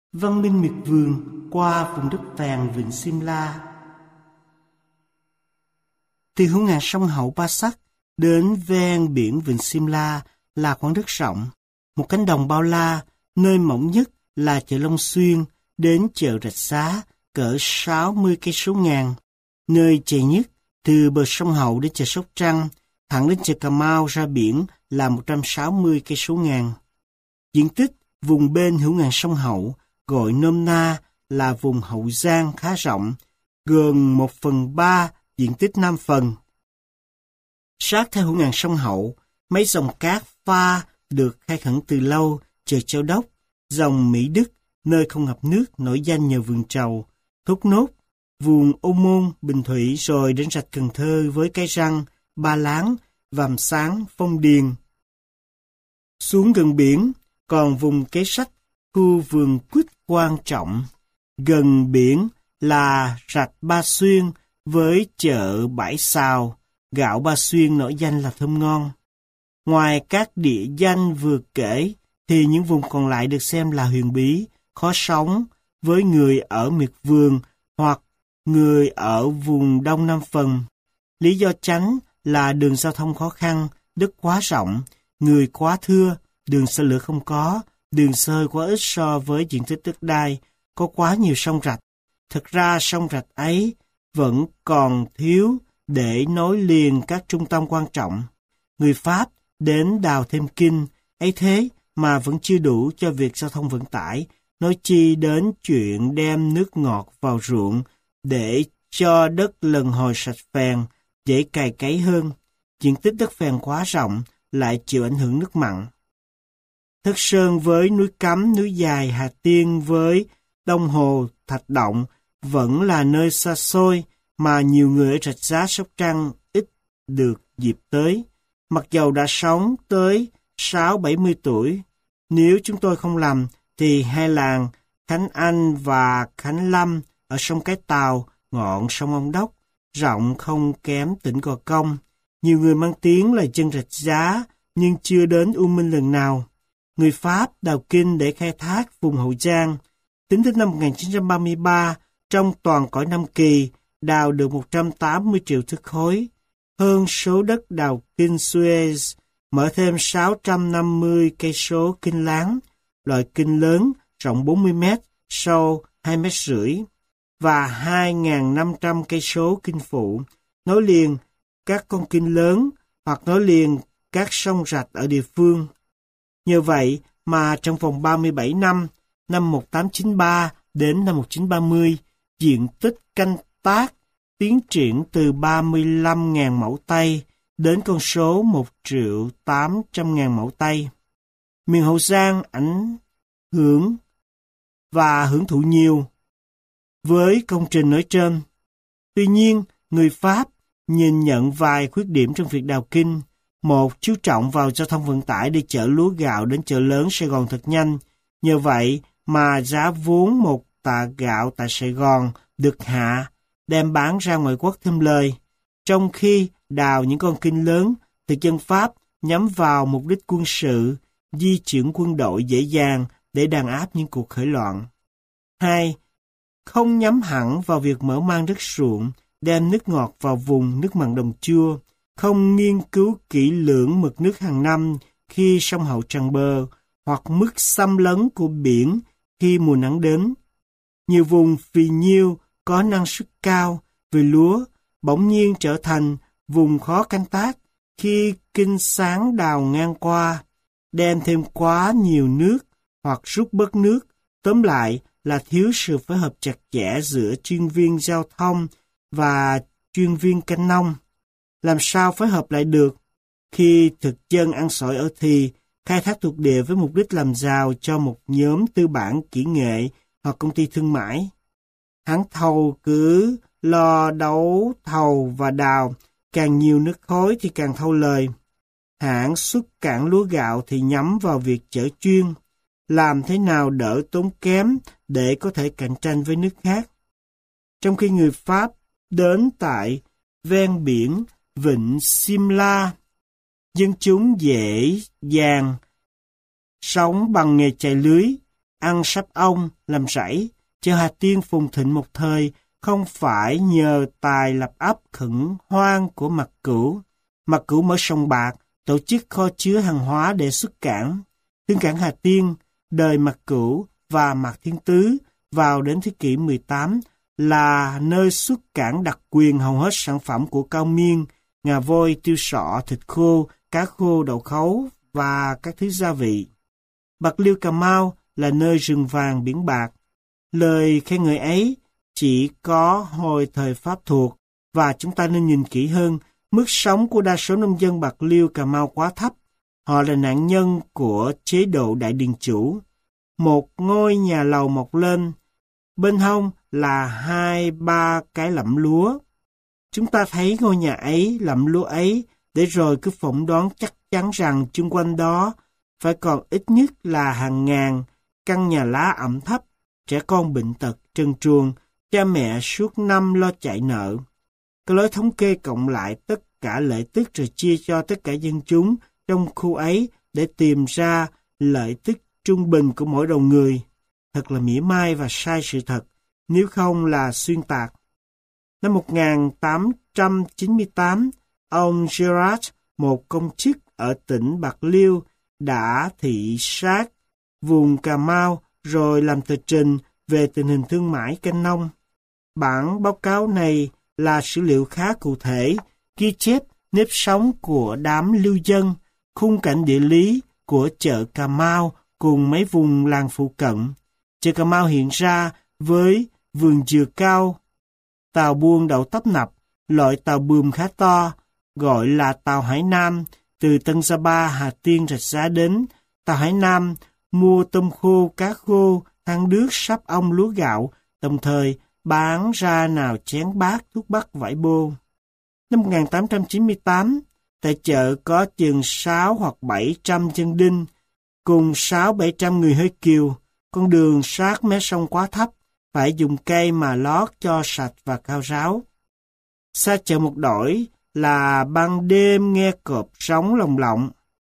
Văn minh miệt vườn qua vùng đất vàng vịnh Simla. Từ hữu ngạn sông Hậu Passac đến ven biển vịnh Simla là khoảng đất rộng, một cánh đồng bao la, nơi mỏng nhất là chợ Long Xuyên đến chợ Rạch Giá cỡ 60 cây số ngang, nơi chạy nhất từ bờ sông Hậu đến chợ Sóc Trăng, thẳng đến chợ Cà Mau ra biển là 160 cây số ngang. Diện tích vùng bên hữu ngạn sông Hậu gọi nôm na là vùng Hậu Giang khá rộng, gần 1/3 diện tích Nam Phần. Sát theo hữu ngạn sông Hậu, mấy dòng cát pha được khai khẩn từ lâu, chợ Châu Đốc, dòng Mỹ Đức, nơi không ngập nước nổi danh nhờ vườn trầu, Thốt Nốt, vùng Ô Môn, Bình Thủy, rồi đến rạch Cần Thơ với Cái Răng, Ba Láng, Vàm Sáng, Phong Điền. Xuống gần biển, còn vùng Kế Sách, khu vườn quýt quan trọng. Gần biển là rạch Ba Xuyên với chợ Bãi Xào, gạo Ba Xuyên nổi danh là thơm ngon. Ngoài các địa danh vừa kể, thì những vùng còn lại được xem là huyền bí, khó sống với người ở miệt vườn hoặc người ở vùng Đông Nam Phần. Lý do chánh là đường giao thông khó khăn, đất quá rộng, người quá thưa, đường xe lửa không có, đường xơi quá ít so với diện tích đất đai, có quá nhiều sông rạch. Thực ra sông rạch ấy vẫn còn thiếu để nối liền các trung tâm quan trọng. Người Pháp đến đào thêm kinh, ấy thế mà vẫn chưa đủ cho việc giao thông vận tải, nói chi đến chuyện đem nước ngọt vào ruộng để cho đất lần hồi sạch phèn, dễ cày cấy hơn. Diện tích đất phèn quá rộng, lại chịu ảnh hưởng nước mặn. Thất Sơn với núi Cấm, núi Dài, Hà Tiên với Đông Hồ, Thạch Động vẫn là nơi xa xôi mà nhiều người ở Rạch Giá, Sóc Trăng ít được dịp tới. Mặc dầu đã sống tới 60-70 tuổi, nếu chúng tôi không lầm thì hai làng Khánh Anh và Khánh Lâm ở sông Cái Tàu, ngọn sông Ông Đốc, rộng không kém tỉnh Gò Công. Nhiều người mang tiếng là dân Rạch Giá nhưng chưa đến U Minh lần nào. Người Pháp đào kinh để khai thác vùng Hậu Giang. Tính đến năm 1933, trong toàn cõi Nam Kỳ, đào được 180 triệu thước khối. Hơn số đất đào kinh Suez, mở thêm 650 cây số kinh láng, loại kinh lớn rộng 40 mét, sâu 2,5 mét, và 2.500 cây số kinh phụ, nối liền các con kinh lớn hoặc nối liền các sông rạch ở địa phương. Nhờ vậy mà trong vòng 37 năm, năm 1893 đến năm 1930, diện tích canh tác tiến triển từ 35.000 mẫu Tây đến con số 1.800.000 mẫu Tây. Miền Hậu Giang ảnh hưởng và hưởng thụ nhiều với công trình nói trên. Tuy nhiên, người Pháp nhìn nhận vài khuyết điểm trong việc đào kinh. Một, chú trọng vào giao thông vận tải để chở lúa gạo đến chợ lớn Sài Gòn thật nhanh. Nhờ vậy mà giá vốn một tạ gạo tại Sài Gòn được hạ, đem bán ra ngoại quốc thêm lời. Trong khi đào những con kinh lớn, thực dân Pháp nhắm vào mục đích quân sự, di chuyển quân đội dễ dàng để đàn áp những cuộc khởi loạn. 2. Không nhắm hẳn vào việc mở mang đất ruộng, đem nước ngọt vào vùng nước mặn đồng chua, không nghiên cứu kỹ lưỡng mực nước hàng năm khi sông Hậu tràn bờ, hoặc mức xâm lấn của biển khi mùa nắng đến. Nhiều vùng phì nhiêu có năng suất cao về lúa, bỗng nhiên trở thành vùng khó canh tác khi kinh sáng đào ngang qua, đem thêm quá nhiều nước hoặc rút bớt nước. Tóm lại là thiếu sự phối hợp chặt chẽ giữa chuyên viên giao thông và chuyên viên canh nông. Làm sao phối hợp lại được khi thực dân ăn xổi ở thì khai thác thuộc địa với mục đích làm giàu cho một nhóm tư bản kỹ nghệ hoặc công ty thương mại? Hãng thầu cứ lo đấu thầu và đào, càng nhiều nước khối thì càng thâu lời. Hãng xuất cảng lúa gạo thì nhắm vào việc chở chuyên, làm thế nào đỡ tốn kém để có thể cạnh tranh với nước khác. Trong khi người Pháp đến tại ven biển vịnh Simla, dân chúng dễ dàng sống bằng nghề chài lưới, ăn sáp ong, làm rẫy. Chợ Hà Tiên phồn thịnh một thời không phải nhờ tài lập ấp khẩn hoang của Mạc Cửu. Mạc Cửu mở sòng bạc, tổ chức kho chứa hàng hóa để xuất cảng. Thương cảng Hà Tiên, đời Mạc Cửu và Mạc Thiên Tứ vào đến thế kỷ 18 là nơi xuất cảng đặc quyền hầu hết sản phẩm của Cao Miên, ngà voi, tiêu sọ, thịt khô, cá khô, đậu khấu và các thứ gia vị. Bạc Liêu Cà Mau là nơi rừng vàng biển bạc. Lời khen ngợi ấy chỉ có hồi thời Pháp thuộc, và chúng ta nên nhìn kỹ hơn, mức sống của đa số nông dân Bạc Liêu Cà Mau quá thấp. Họ là nạn nhân của chế độ đại điền chủ. Một ngôi nhà lầu mọc lên, bên hông là 2-3 cái lẫm lúa. Chúng ta thấy ngôi nhà ấy, lẫm lúa ấy, để rồi cứ phỏng đoán chắc chắn rằng chung quanh đó phải còn ít nhất là hàng ngàn căn nhà lá ẩm thấp, trẻ con bệnh tật, trần truồng, cha mẹ suốt năm lo chạy nợ. Cái lối thống kê cộng lại tất cả lợi tức rồi chia cho tất cả dân chúng trong khu ấy để tìm ra lợi tức trung bình của mỗi đầu người. Thật là mỉa mai và sai sự thật, nếu không là xuyên tạc. Năm 1898, ông Gerard, một công chức ở tỉnh Bạc Liêu, đã thị sát vùng Cà Mau rồi làm tờ trình về tình hình thương mại canh nông. Bản báo cáo này là sử liệu khá cụ thể, ghi chép nếp sống của đám lưu dân, khung cảnh địa lý của chợ Cà Mau cùng mấy vùng làng phụ cận. Chợ Cà Mau hiện ra với vườn dừa cao, tàu buôn đậu tấp nập, loại tàu buồm khá to, gọi là tàu Hải Nam, từ Tân Gia Ba, Hà Tiên, Rạch Giá đến. Tàu Hải Nam mua tôm khô, cá khô, than nước, sáp ong, lúa gạo, đồng thời bán ra nào chén bát, thuốc bắc, vải bô. Năm 1898, tại chợ có chừng 6 hoặc 700 dân đinh, cùng 600-700 người hơi kiều. Con đường sát mé sông quá thấp, phải dùng cây mà lót cho sạch và cao ráo. Xa chợ một đổi là ban đêm nghe cọp sóng lồng lộng.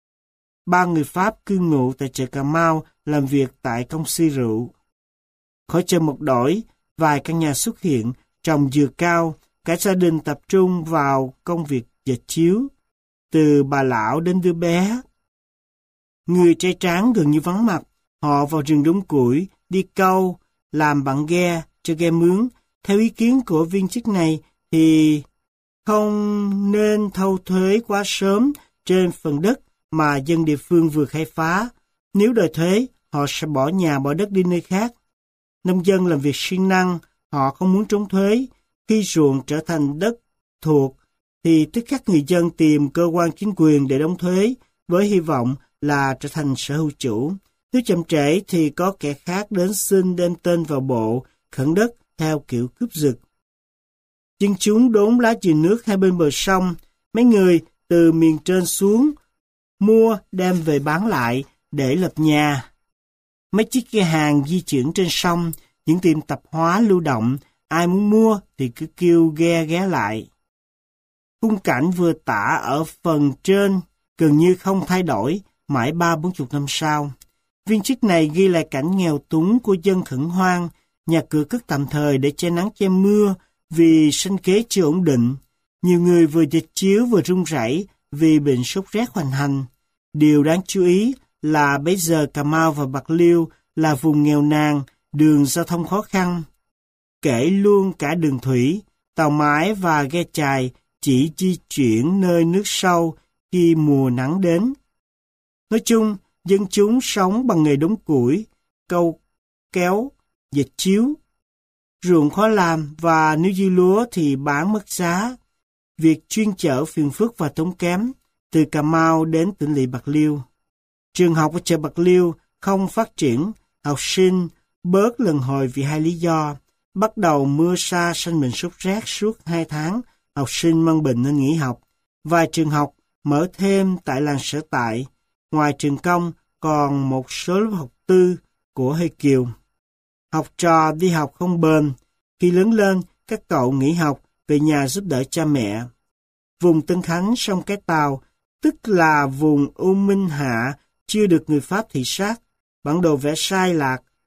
3 người Pháp cư ngụ tại chợ Cà Mau làm việc tại công ty rượu. Khỏi chợ một đổi, vài căn nhà xuất hiện, trồng dừa cao, cả gia đình tập trung vào công việc dệt chiếu, từ bà lão đến đứa bé. Người trai tráng gần như vắng mặt, họ vào rừng đốn củi, đi câu, làm bằng ghe, cho ghe mướn. Theo ý kiến của viên chức này thì không nên thâu thuế quá sớm trên phần đất mà dân địa phương vừa khai phá. Nếu đòi thuế, họ sẽ bỏ nhà bỏ đất đi nơi khác. Nông dân làm việc siêng năng, họ không muốn trốn thuế. Khi ruộng trở thành đất thuộc, thì tức khắc người dân tìm cơ quan chính quyền để đóng thuế, với hy vọng là trở thành sở hữu chủ. Nếu chậm trễ thì có kẻ khác đến xin đem tên vào bộ, khẩn đất theo kiểu cướp giật. Dân chúng đốn lá dừa nước hai bên bờ sông, mấy người từ miền trên xuống, mua đem về bán lại để lập nhà. Mấy chiếc ghe hàng di chuyển trên sông, những tiệm tạp hóa lưu động, ai muốn mua thì cứ kêu ghe ghé lại. Khung cảnh vừa tả ở phần trên gần như không thay đổi, mãi 30-40 năm sau. Viên chức này ghi lại cảnh nghèo túng của dân khẩn hoang, nhà cửa cất tạm thời để che nắng che mưa vì sinh kế chưa ổn định. Nhiều người vừa dịch chiếu vừa run rẩy vì bệnh sốt rét hoành hành. Điều đáng chú ý là bây giờ Cà Mau và Bạc Liêu là vùng nghèo nàn, đường giao thông khó khăn. Kể luôn cả đường thủy, tàu mái và ghe chài chỉ di chuyển nơi nước sâu khi mùa nắng đến. Nói chung, dân chúng sống bằng nghề đốn củi, câu kéo, dệt chiếu. Ruộng khó làm và nếu dư lúa thì bán mất giá. Việc chuyên chở phiền phức và tốn kém từ Cà Mau đến tỉnh lỵ Bạc Liêu. Trường học ở chợ Bạc Liêu không phát triển, học sinh bớt lần hồi vì hai lý do. Bắt đầu mưa sa sanh bệnh sốt rét suốt 2 tháng, học sinh mang bệnh nên nghỉ học. Vài trường học mở thêm tại làng sở tại. Ngoài trường công còn một số lớp học tư của hơi kiều. Học trò đi học không bền. Khi lớn lên, các cậu nghỉ học về nhà giúp đỡ cha mẹ. Vùng Tân Khánh sông Cái Tàu, tức là vùng U Minh Hạ, chưa được người Pháp thị sát. Bản đồ vẽ sai lạc,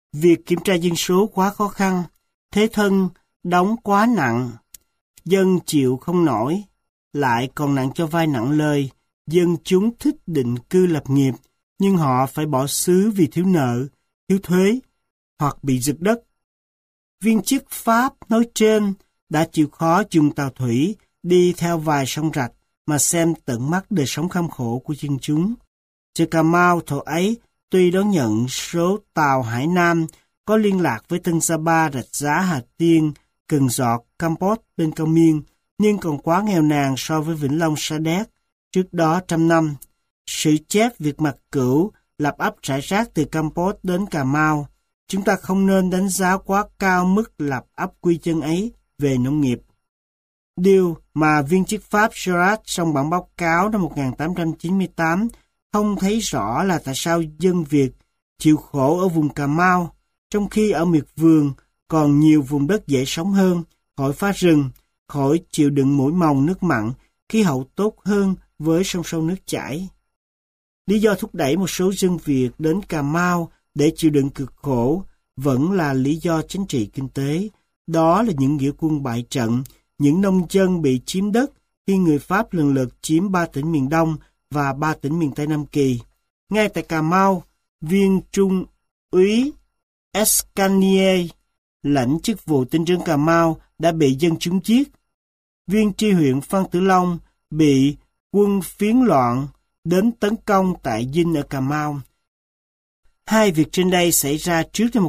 Việc kiểm tra dân số quá khó khăn, thế thân đóng quá nặng, dân chịu không nổi, lại còn nặng cho vai nặng lời. Dân chúng thích định cư lập nghiệp, nhưng họ phải bỏ xứ vì thiếu nợ, thiếu thuế, hoặc bị giật đất. Viên chức Pháp nói trên đã chịu khó dùng tàu thủy đi theo vài sông rạch mà xem tận mắt đời sống kham khổ của dân chúng. Chợ Cà Mau thổ ấy tuy đón nhận số tàu Hải Nam có liên lạc với Tân Sapa, Rạch Giá, Hà Tiên, Cần Giọt, Campos bên Cao Miên, nhưng còn quá nghèo nàn so với Vĩnh Long, Sa Đéc trước đó 100 năm. Sử chép việc Mạc Cửu lập ấp rải rác từ Campos đến Cà Mau. Chúng ta không nên đánh giá quá cao mức lập ấp quy chân ấy về nông nghiệp. Điều mà viên chức Pháp Gerard trong bản báo cáo năm 1898 không thấy rõ là tại sao dân Việt chịu khổ ở vùng Cà Mau, trong khi ở miệt vườn còn nhiều vùng đất dễ sống hơn, khỏi phá rừng, khỏi chịu đựng muỗi mồng nước mặn, khí hậu tốt hơn với sông sâu nước chảy. Lý do thúc đẩy một số dân Việt đến Cà Mau để chịu đựng cực khổ vẫn là lý do chính trị kinh tế. Đó là những nghĩa quân bại trận, những nông dân bị chiếm đất khi người Pháp lần lượt chiếm 3 tỉnh miền Đông và 3 tỉnh miền Tây Nam Kỳ. Ngay tại Cà Mau, viên trung úy Escanier, lãnh chức vụ tỉnh trưởng Cà Mau, đã bị dân chúng giết. Viên tri huyện Phan Tử Long bị quân phiến loạn đến tấn công tại Dinh ở Cà Mau. Hai việc trên đây xảy ra trước năm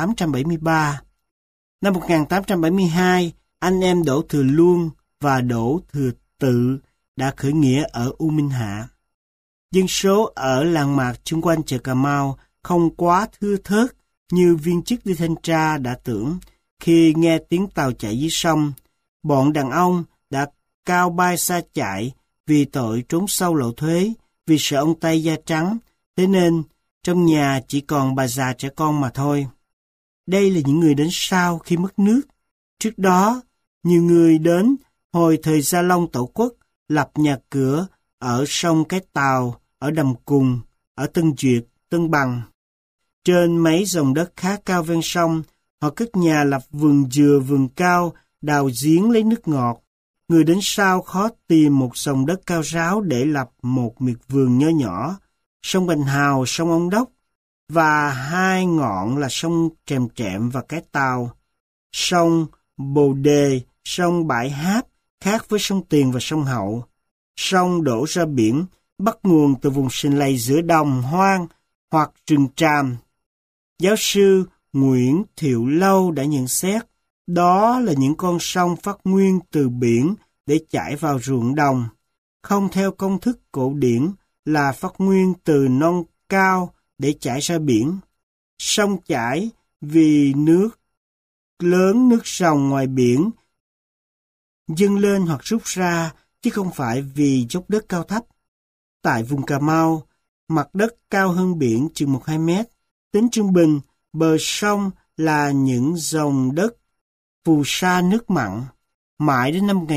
1873. Năm 1872, anh em Đỗ Thừa Luân và Đỗ Thừa Tự đã khởi nghĩa ở U Minh Hạ. Dân số ở làng mạc chung quanh chợ Cà Mau không quá thưa thớt như viên chức đi thanh tra đã tưởng. Khi nghe tiếng tàu chạy dưới sông, bọn đàn ông đã cao bay xa chạy vì tội trốn sâu lậu thuế, vì sợ ông Tây da trắng, thế nên trong nhà chỉ còn bà già trẻ con mà thôi. Đây là những người đến sau khi mất nước. Trước đó, nhiều người đến hồi thời Gia Long Tổ quốc lập nhà cửa ở sông Cái Tàu, ở Đầm Cùng, ở Tân Duyệt, Tân Bằng. Trên mấy dòng đất khá cao ven sông, họ cất nhà lập vườn dừa vườn cao, đào giếng lấy nước ngọt. Người đến sau khó tìm một dòng đất cao ráo để lập một miệt vườn nho nhỏ. Sông Bành Hào, sông Ông Đốc, và hai ngọn là sông Trèm Trẹm và Cái Tàu. Sông Bồ Đề, sông Bãi Háp khác với sông Tiền và sông Hậu. Sông đổ ra biển, bắt nguồn từ vùng sình lầy giữa đồng hoang hoặc rừng tràm. Giáo sư Nguyễn Thiệu Lâu đã nhận xét, đó là những con sông phát nguyên từ biển để chảy vào ruộng đồng, không theo công thức cổ điển là phát nguyên từ non cao để chảy ra biển. Sông chảy vì nước lớn, nước ròng ngoài biển dâng lên hoặc rút ra, chứ không phải vì dốc đất cao thấp. Tại vùng Cà Mau, mặt đất cao hơn biển chừng 1-2 mét. Tính trung bình, bờ sông là những dòng đất phù sa nước mặn. Mãi đến năm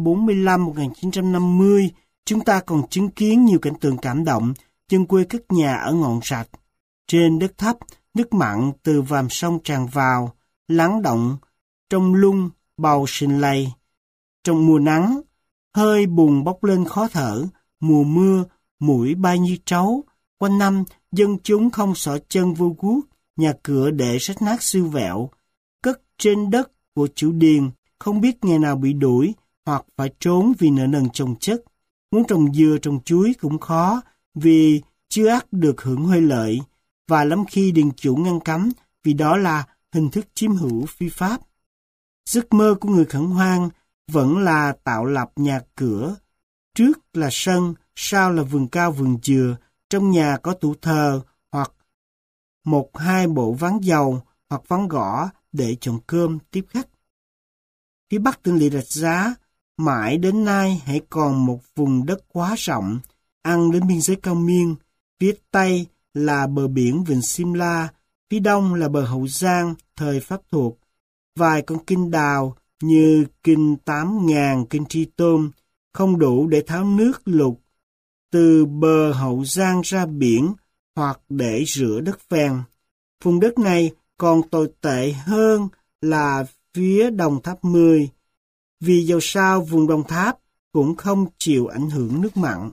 1945-1950, chúng ta còn chứng kiến nhiều cảnh tượng cảm động, dân quê cất nhà ở ngọn rạch. Trên đất thấp, nước mặn từ vàm sông tràn vào, lắng động trong lung bầu sình lầy. Trong mùa nắng, hơi bùn bốc lên khó thở, mùa mưa, muỗi bay như trấu. Quanh năm, dân chúng không xỏ chân vô guốc, nhà cửa để rách nát siêu vẹo. Cất trên đất của chủ điền, không biết ngày nào bị đuổi hoặc phải trốn vì nợ nần chồng chất. Muốn trồng dừa trồng chuối cũng khó vì chưa ắt được hưởng huê lợi, và lắm khi điền chủ ngăn cấm vì đó là hình thức chiếm hữu phi pháp. Giấc mơ của người khẩn hoang vẫn là tạo lập nhà cửa. Trước là sân, sau là vườn cao vườn dừa, trong nhà có tủ thờ hoặc 1-2 bộ ván dầu hoặc ván gõ để chọn cơm tiếp khách. Phía bắc Tân Lỵ Rạch Giá, mãi đến nay hãy còn một vùng đất quá rộng, ăn đến biên giới Cao Miên. Phía tây là bờ biển Vịnh Simla, phía đông là bờ Hậu Giang thời Pháp thuộc. Vài con kinh đào như kinh 8.000, kinh Tri Tôn không đủ để tháo nước lụt từ bờ Hậu Giang ra biển hoặc để rửa đất phèn. Vùng đất này còn tồi tệ hơn là phía Đồng Tháp 10, vì dầu sao vùng Đồng Tháp cũng không chịu ảnh hưởng nước mặn.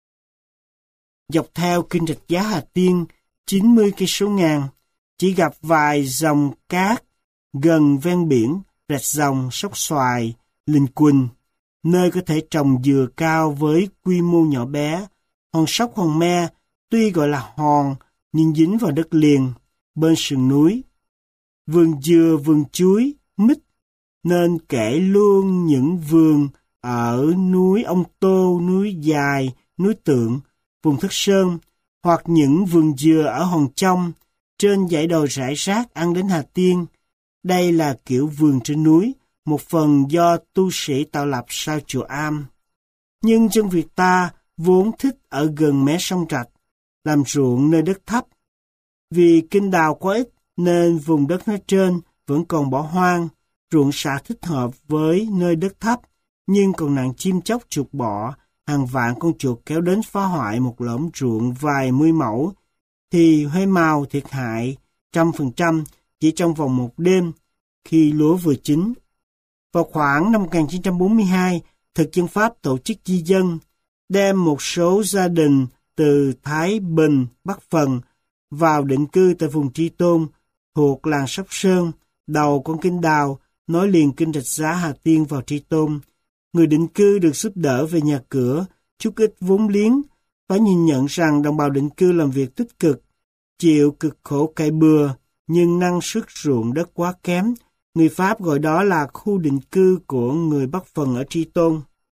Dọc theo kênh Rạch Giá Hà Tiên 90 cây số ngang, chỉ gặp vài dòng cát gần ven biển, Rạch Dòng, Sóc Xoài, Linh Quỳnh, nơi có thể trồng dừa cao với quy mô nhỏ bé. Hòn Sóc Hòn Me tuy gọi là hòn nhưng dính vào đất liền bên sườn núi. Vườn dừa, vườn chuối, mít, nên kể luôn những vườn ở núi Ông Tô, núi Dài, núi Tượng, vùng Thất Sơn, hoặc những vườn dừa ở Hòn Trong, trên dãy đồi rải rác ăn đến Hà Tiên. Đây là kiểu vườn trên núi, một phần do tu sĩ tạo lập sau chùa Am. Nhưng dân Việt ta vốn thích ở gần mé sông Rạch, làm ruộng nơi đất thấp. Vì kinh đào quá ít nên vùng đất nói trên vẫn còn bỏ hoang, ruộng sạ thích hợp với nơi đất thấp, nhưng còn nạn chim chóc chuột bọ, hàng vạn con chuột kéo đến phá hoại một lõm ruộng vài mươi mẫu, thì huế màu thiệt hại 100% chỉ trong vòng một đêm khi lúa vừa chín. Vào khoảng năm 1942, thực dân Pháp tổ chức di dân, đem một số gia đình từ Thái Bình, Bắc Phần vào định cư tại vùng Tri Tôn thuộc làng Sóc Sơn, đầu con kênh đào nối liền kênh Rạch Giá Hà Tiên vào Tri Tôn. Người định cư được giúp đỡ về nhà cửa, chút ít vốn liếng, phải nhìn nhận rằng đồng bào định cư làm việc tích cực, chịu cực khổ cày bừa, nhưng năng suất ruộng đất quá kém. Người Pháp gọi đó là khu định cư của người Bắc Phần ở Tri Tôn.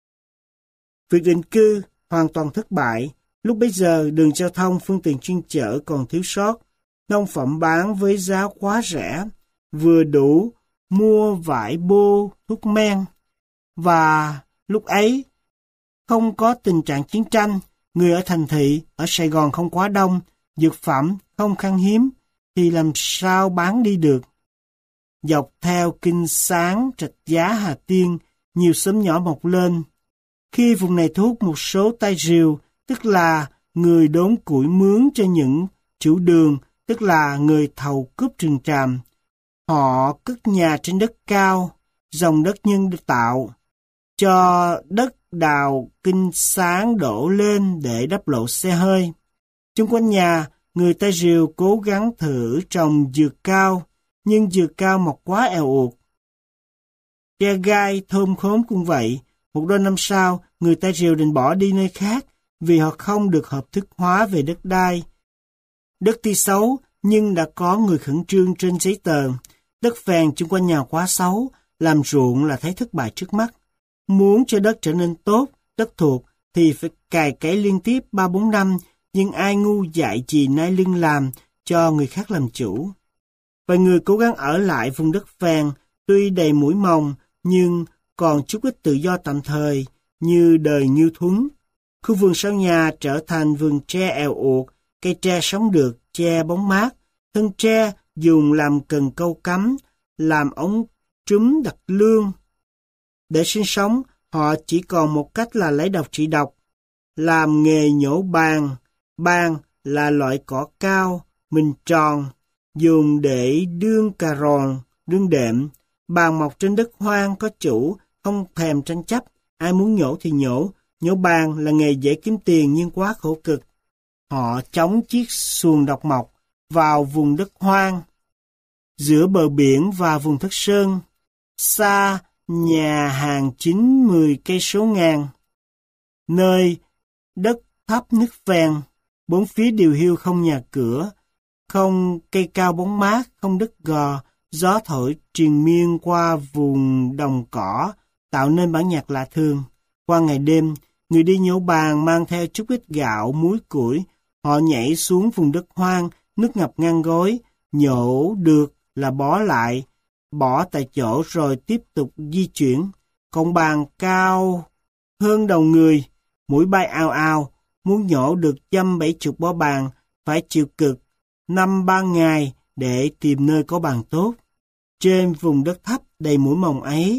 Việc định cư hoàn toàn thất bại. Lúc bấy giờ, đường giao thông, phương tiện chuyên chở còn thiếu sót, nông phẩm bán với giá quá rẻ, vừa đủ mua vải bô, thuốc men. Và lúc ấy, không có tình trạng chiến tranh, người ở thành thị, ở Sài Gòn không quá đông, dược phẩm không khan hiếm, thì làm sao bán đi được. Dọc theo Kinh Sáng, Rạch Giá, Hà Tiên, nhiều xóm nhỏ mọc lên. Khi vùng này thu hút một số tay rìu, tức là người đốn củi mướn cho những chủ đường, tức là người thầu cướp rừng tràm. Họ cất nhà trên đất cao, dòng đất nhân tạo, cho đất đào Kinh Sáng đổ lên để đắp lộ xe hơi. Chung quanh nhà, người tay rìu cố gắng thử trồng dừa cao, nhưng dừa cao mọc quá eo uột. Tre gai thơm khóm cũng vậy. Một đôi năm sau, người tay rìu định bỏ đi nơi khác vì họ không được hợp thức hóa về đất đai. Đất tuy xấu, nhưng đã có người khẩn trương trên giấy tờ. Đất phèn chung quanh nhà quá xấu, làm ruộng là thấy thất bại trước mắt. Muốn cho đất trở nên tốt, đất thuộc, thì phải cày cấy liên tiếp 3-4 năm, nhưng ai ngu dại gì nai lưng làm cho người khác làm chủ. Vài người cố gắng ở lại vùng đất phèn, tuy đầy mũi mồng, nhưng còn chút ít tự do tạm thời, như đời Như Thuấn. Khu vườn sau nhà trở thành vườn tre eo uột, cây tre sống được, che bóng mát. Thân tre dùng làm cần câu cắm, làm ống trúm đặt lương. Để sinh sống, họ chỉ còn một cách là lấy độc trị độc, làm nghề nhổ bàn. Bàn là loại cỏ cao, mình tròn, dùng để đương cà ròn, đương đệm. Bàn mọc trên đất hoang có chủ, không thèm tranh chấp, ai muốn nhổ thì nhổ. Nhổ bàn là nghề dễ kiếm tiền nhưng quá khổ cực. Họ chống chiếc xuồng độc mộc vào vùng đất hoang, giữa bờ biển và vùng Thất Sơn, xa nhà hàng 9-10 cây số ngang. Nơi đất thấp nước phèn, bốn phía điều hiu không nhà cửa, không cây cao bóng mát, không đất gò, gió thổi triền miên qua vùng đồng cỏ, tạo nên bản nhạc lạ thường. Qua ngày đêm, người đi nhổ bàn mang theo chút ít gạo, muối củi, họ nhảy xuống vùng đất hoang, nước ngập ngang gối, nhổ được là bó lại, bỏ tại chỗ rồi tiếp tục di chuyển. Còn bàn cao hơn đầu người, mũi bay ào ào, muốn nhổ được 170 bó bàn, phải chịu cực 5-3 ngày để tìm nơi có bàn tốt. Trên vùng đất thấp đầy mũi mồng ấy,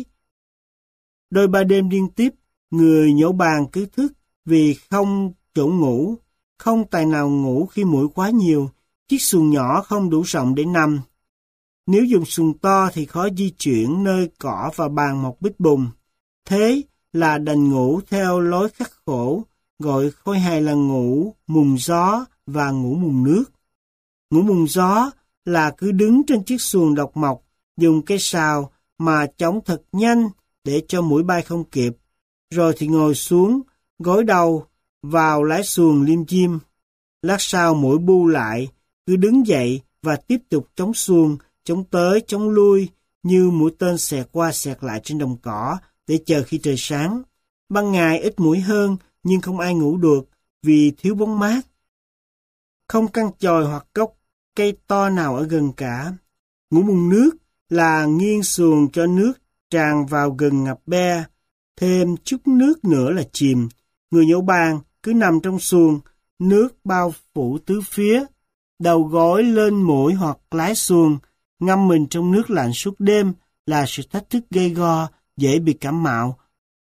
đôi ba đêm liên tiếp, người nhổ bàn cứ thức vì không chỗ ngủ, không tài nào ngủ khi muỗi quá nhiều, chiếc xuồng nhỏ không đủ rộng để nằm. Nếu dùng xuồng to thì khó di chuyển nơi cỏ và bàn mọc bít bùng. Thế là đành ngủ theo lối khắc khổ, gọi khôi hài là ngủ mùng gió và ngủ mùng nước. Ngủ mùng gió là cứ đứng trên chiếc xuồng độc mộc, dùng cây sào mà chống thật nhanh để cho mũi bay không kịp, rồi thì ngồi xuống, gối đầu vào lái xuồng liêm diêm. Lát sau mũi bu lại, cứ đứng dậy và tiếp tục chống xuồng, chống tới, chống lui, như mũi tên xẹt qua xẹt lại trên đồng cỏ để chờ khi trời sáng. Ban ngày ít mũi hơn, nhưng không ai ngủ được vì thiếu bóng mát. Không căn chòi hoặc gốc cây to nào ở gần cả. Ngủ mùng nước là nghiêng xuồng cho nước tràn vào gần ngập be, thêm chút nước nữa là chìm. Người nhổ bàn cứ nằm trong xuồng, nước bao phủ tứ phía, đầu gối lên mũi hoặc lái xuồng, ngâm mình trong nước lạnh suốt đêm là sự thách thức gay go, dễ bị cảm mạo,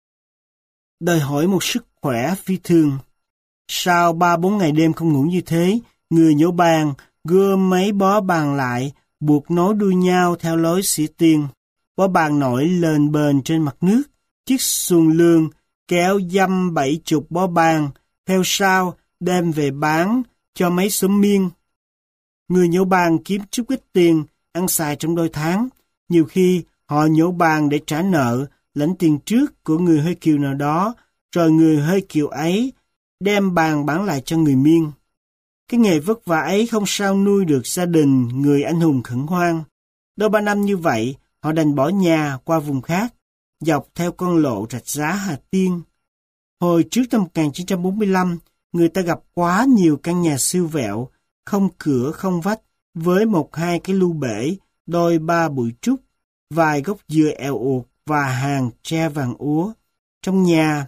đòi hỏi một sức khỏe phi thường. Sau 3-4 ngày đêm không ngủ như thế, người nhổ bàn gom mấy bó bàn lại, buộc nối đuôi nhau theo lối xỉ tiền. Bó bàn nổi lên bền trên mặt nước, chiếc xuồng lương kéo dăm 70 bó bàn, theo sau đem về bán cho mấy xóm miên. Người nhổ bàn kiếm chút ít tiền, ăn xài trong đôi tháng. Nhiều khi họ nhổ bàn để trả nợ, lãnh tiền trước của người Hơi Kiều nào đó, rồi người Hơi Kiều ấy đem bàn bán lại cho người miên. Cái nghề vất vả ấy không sao nuôi được gia đình người anh hùng khẩn hoang. Đôi 3 năm như vậy, họ đành bỏ nhà qua vùng khác, dọc theo con lộ Rạch Giá Hà Tiên. Hồi trước năm 1945, người ta gặp quá nhiều căn nhà siêu vẹo, không cửa không vách, với 1-2 cái lu bể, đôi 3 bụi trúc, vài gốc dừa eo uột và hàng tre vàng úa. Trong nhà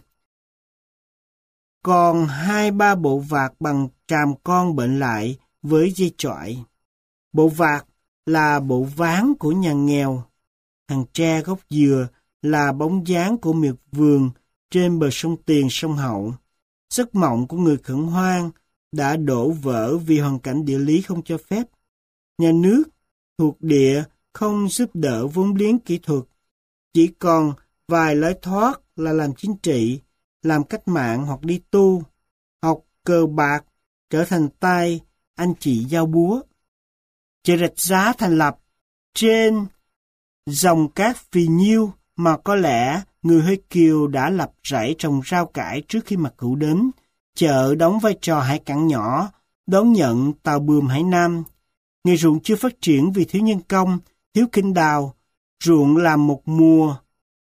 còn 2-3 bộ vạc bằng tràm con bệnh lại với dây chọi. Bộ vạc là bộ ván của nhà nghèo. Hàng tre gốc dừa là bóng dáng của miệt vườn trên bờ sông Tiền sông Hậu. Giấc mộng của người khẩn hoang đã đổ vỡ vì hoàn cảnh địa lý không cho phép. Nhà nước thuộc địa không giúp đỡ vốn liếng kỹ thuật, chỉ còn vài lối thoát là làm chính trị, làm cách mạng hoặc đi tu, học cờ bạc, trở thành tay anh chị giao búa. Chợ Rạch Giá thành lập trên dòng cát phì nhiêu mà có lẽ người Hơi Kiều đã lập rẫy trồng rau cải trước khi Mạc Cửu đến. Chợ đóng vai trò hải cảng nhỏ, đón nhận tàu buồm Hải Nam. Nghề ruộng chưa phát triển vì thiếu nhân công, thiếu kinh đào. Ruộng làm một mùa,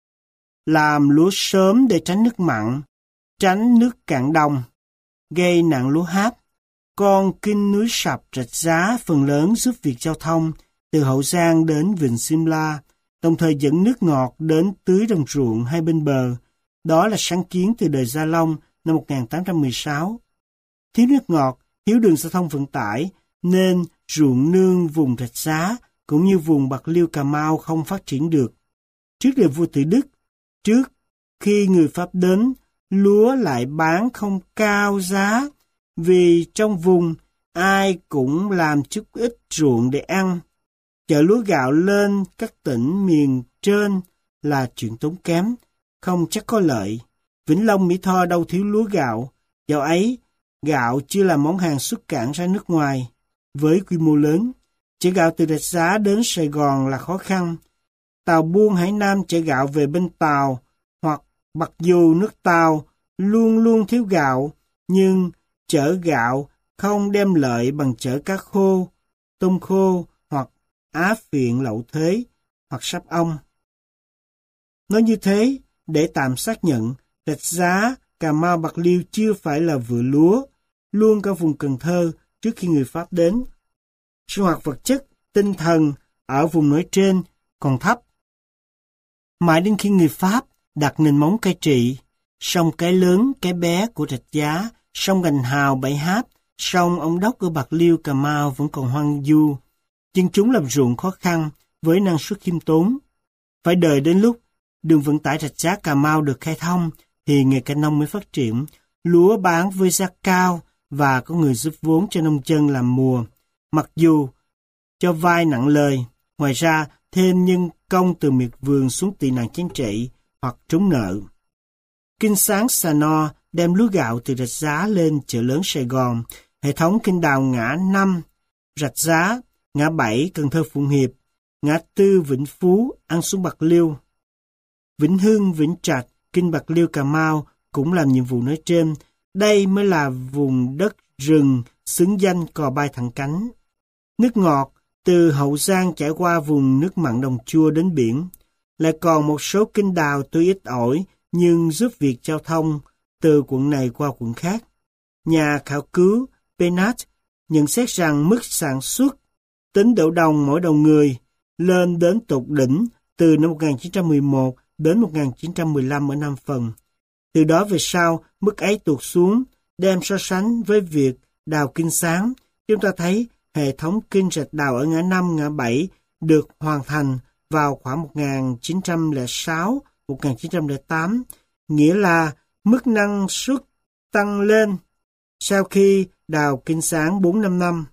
làm lúa sớm để tránh nước mặn, tránh nước cạn đồng, gây nạn lúa háp. Con kinh núi Sập Rạch Giá phần lớn giúp việc giao thông từ Hậu Giang đến Vịnh Simla, đồng thời dẫn nước ngọt đến tưới đồng ruộng hai bên bờ. Đó là sáng kiến từ đời Gia Long năm 1816. Thiếu nước ngọt, thiếu đường giao thông vận tải, nên ruộng nương vùng Rạch Giá cũng như vùng Bạc Liêu Cà Mau không phát triển được. Trước đời vua Tự Đức, trước khi người Pháp đến, lúa lại bán không cao giá, vì trong vùng ai cũng làm chút ít ruộng để ăn. Chở lúa gạo lên các tỉnh miền trên là chuyện tốn kém, không chắc có lợi. Vĩnh Long, Mỹ Tho đâu thiếu lúa gạo. Dạo ấy, gạo chưa là món hàng xuất cảng ra nước ngoài với quy mô lớn. Chở gạo từ Rạch Giá đến Sài Gòn là khó khăn. Tàu buôn Hải Nam chở gạo về bên Tàu, hoặc mặc dù nước Tàu luôn luôn thiếu gạo, nhưng chở gạo không đem lợi bằng chở cá khô, tôm khô hoặc á phiện lậu thế hoặc sáp ong. Nói như thế, để tạm xác nhận, Rạch Giá, Cà Mau, Bạc Liêu chưa phải là vựa lúa, luôn cả vùng Cần Thơ trước khi người Pháp đến. Sinh hoạt vật chất, tinh thần ở vùng nói trên còn thấp. Mãi đến khi người Pháp đặt nền móng cai trị, sông Cái Lớn, Cái Bé của Rạch Giá, sông Gành Hào, Bảy Háp, sông Ông Đốc ở Bạc Liêu, Cà Mau vẫn còn hoang du. Dân chúng làm ruộng khó khăn với năng suất khiêm tốn. Phải đợi đến lúc đường vận tải Rạch Giá Cà Mau được khai thông thì nghề canh nông mới phát triển. Lúa bán với giá cao và có người giúp vốn cho nông dân làm mùa. Mặc dù cho vay nặng lời, Ngoài ra, thêm nhân công từ miệt vườn xuống tị nạn chính trị hoặc trốn nợ. Kinh sáng Sà No đem lúa gạo từ Rạch Giá lên chợ lớn Sài Gòn. Hệ thống kinh đào ngã 5, Rạch Giá, ngã 7, Cần Thơ Phụng Hiệp, ngã 4 Vĩnh Phú, ăn xuống Bạc Liêu. Vĩnh Hưng, Vĩnh Trạch, kinh Bạc Liêu, Cà Mau cũng làm nhiệm vụ nói trên. Đây mới là vùng đất rừng xứng danh cò bay thẳng cánh. Nước ngọt từ Hậu Giang chảy qua vùng nước mặn Đồng Chua đến biển. Lại còn một số kinh đào tuy ít ỏi nhưng giúp việc giao thông từ quận này qua quận khác. Nhà khảo cứu Penat nhận xét rằng mức sản xuất tính đậu đồng mỗi đầu người lên đến tột đỉnh từ năm 1911 đến 1915 ở Nam Phần. Từ đó về sau, mức ấy tụt xuống, đem so sánh với việc đào kinh sáng. Chúng ta thấy hệ thống kinh rạch đào ở ngã 5, ngã 7 được hoàn thành vào khoảng 1906-1908, nghĩa là mức năng suất tăng lên sau khi đào kinh sáng 4-5 năm.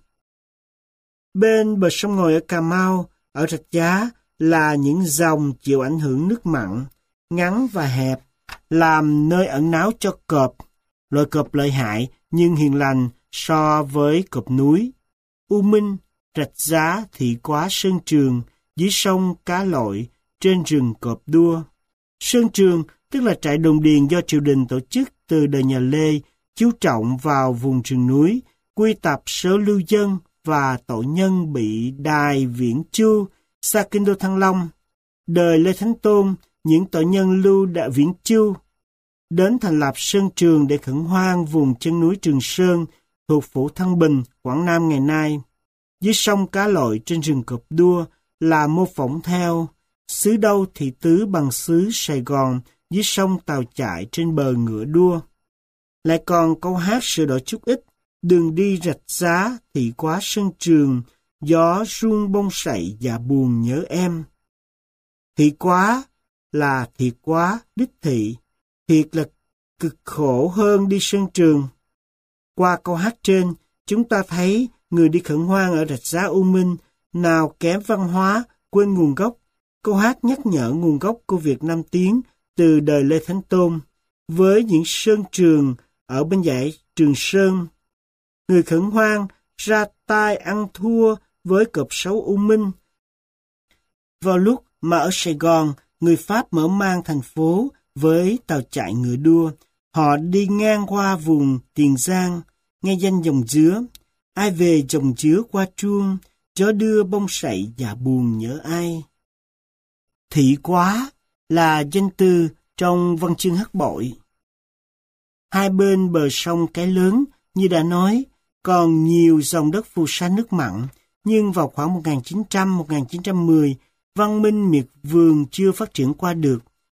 Bên bờ sông Ngòi ở Cà Mau, ở Rạch Giá là những dòng chịu ảnh hưởng nước mặn, ngắn và hẹp, làm nơi ẩn náu cho cọp, loài cọp lợi hại nhưng hiền lành so với cọp núi. U Minh, Rạch Giá, Thị Quá, Sơn Trường, dưới sông Cá Lội, trên rừng cọp đua. Sơn Trường tức là trại đồn điền do triều đình tổ chức từ đời nhà Lê, chú trọng vào vùng rừng núi, quy tập số lưu dân và tội nhân bị đài Viễn Chu xa kinh đô Thăng Long. Đời Lê Thánh Tôn, những tội nhân lưu đã Viễn Chu đến thành lập Sơn Trường để khẩn hoang vùng chân núi Trường Sơn thuộc phủ Thăng Bình, Quảng Nam ngày nay. Dưới sông Cá Lội trên rừng cọp đua là mô phỏng theo xứ đâu thì tứ bằng xứ Sài Gòn dưới sông Tàu Chạy trên bờ ngựa đua. Lại còn câu hát sửa đổi chút ít, đường đi Rạch Giá, Thị Quá, Sơn Trường, gió rung bông sậy và buồn nhớ em. Thị Quá là thiệt quá, đích thị, thiệt là cực khổ hơn đi Sơn Trường. Qua câu hát trên, chúng ta thấy người đi khẩn hoang ở Rạch Giá U Minh nào kém văn hóa, quên nguồn gốc. Câu hát nhắc nhở nguồn gốc của việc Nam Tiến từ đời Lê Thánh Tôn, với những sơn trường ở bên dãy Trường Sơn. Người khẩn hoang ra tay ăn thua với cọp sấu U Minh. Vào lúc mà ở Sài Gòn, người Pháp mở mang thành phố với tàu chạy ngựa đua, họ đi ngang qua vùng Tiền Giang, nghe danh dòng dứa. Ai về dòng dứa qua truông, gió đưa bông sậy và buồn nhớ ai. Thị Quá là danh từ trong văn chương hát bội. Hai bên bờ sông Cái Lớn, như đã nói, còn nhiều dòng đất phù sa nước mặn, nhưng vào khoảng 1900-1910, văn minh miệt vườn chưa phát triển qua được.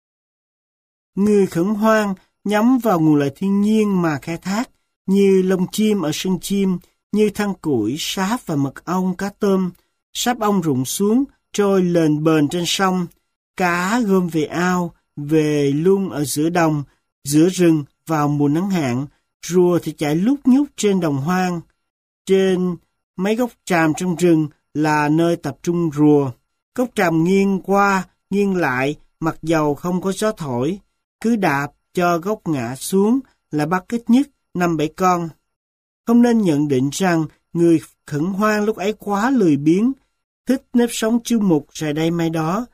Người khẩn hoang nhắm vào nguồn lợi thiên nhiên mà khai thác, như lông chim ở sân chim, như than củi, sáp và mật ong, cá tôm. Sáp ong rụng xuống, trôi lên bền trên sông. Cá gom về ao, về luôn ở giữa đồng, giữa rừng vào mùa nắng hạn. Rùa thì chạy lúc nhúc trên đồng hoang. Trên mấy gốc tràm trong rừng là nơi tập trung rùa. Gốc tràm nghiêng qua, nghiêng lại, mặc dầu không có gió thổi. Cứ đạp cho gốc ngã xuống là bắt ít nhất 5-7 con. Không nên nhận định rằng người khẩn hoang lúc ấy quá lười biếng, thích nếp sống chiêu mục rày đây mai đó.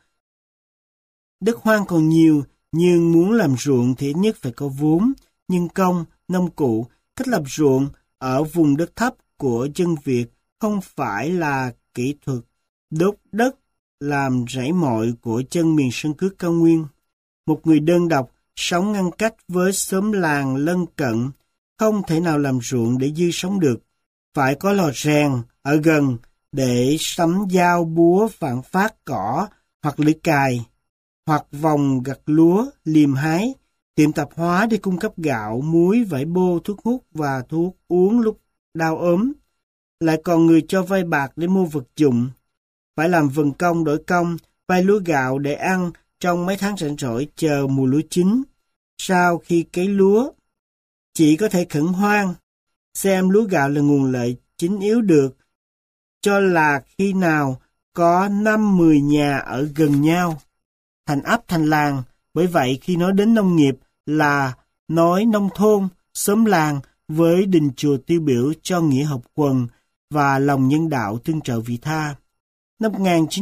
Đất hoang còn nhiều, nhưng muốn làm ruộng thì ít nhất phải có vốn, nhân công, nông cụ. Cách làm ruộng ở vùng đất thấp của dân Việt không phải là kỹ thuật đốt đất làm rẫy mọi của chân miền sơn cước cao nguyên. Một người đơn độc sống ngăn cách với xóm làng lân cận, không thể nào làm ruộng để dư sống được. Phải có lò rèn ở gần để sắm dao búa vạn phát cỏ hoặc lưỡi cài, hoặc vòng gặt lúa, liềm hái, tiệm tạp hóa để cung cấp gạo, muối, vải bô, thuốc hút và thuốc uống lúc đau ốm. Lại còn người cho vay bạc để mua vật dụng. Phải làm vần công đổi công, vay lúa gạo để ăn trong mấy tháng rảnh rỗi chờ mùa lúa chín. Sau khi cấy lúa, chỉ có thể khẩn hoang, xem lúa gạo là nguồn lợi chính yếu được, cho là khi nào có 5-10 nhà ở gần nhau, thành ấp thành làng. Bởi vậy khi nói đến nông nghiệp là nói nông thôn, xóm làng với đình chùa tiêu biểu cho nghĩa hợp quần và lòng nhân đạo tương trợ vị tha. Năm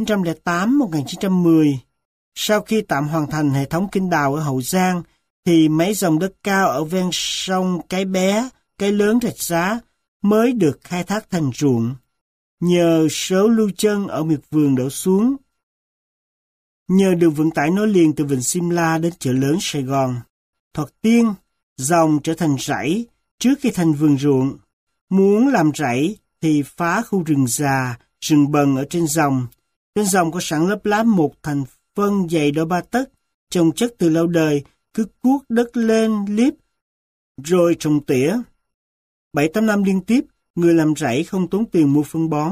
1908-1910, sau khi tạm hoàn thành hệ thống kênh đào ở Hậu Giang, thì mấy dòng đất cao ở ven sông Cái Bé, Cái Lớn, Rạch Giá mới được khai thác thành ruộng. Nhờ số lưu chân ở miệt vườn đổ xuống, nhờ đường vận tải nối liền từ Vịnh Simla đến chợ lớn Sài Gòn, thoạt tiên, dòng trở thành rẫy trước khi thành vườn ruộng. Muốn làm rẫy thì phá khu rừng già, rừng bần ở trên dòng. Trên dòng có sẵn lớp lá mục thành phân dày đôi 3 tấc, trồng chất từ lâu đời, cứ cuốc đất lên liếp, rồi trồng tỉa. 7-8 năm liên tiếp, người làm rẫy không tốn tiền mua phân bón.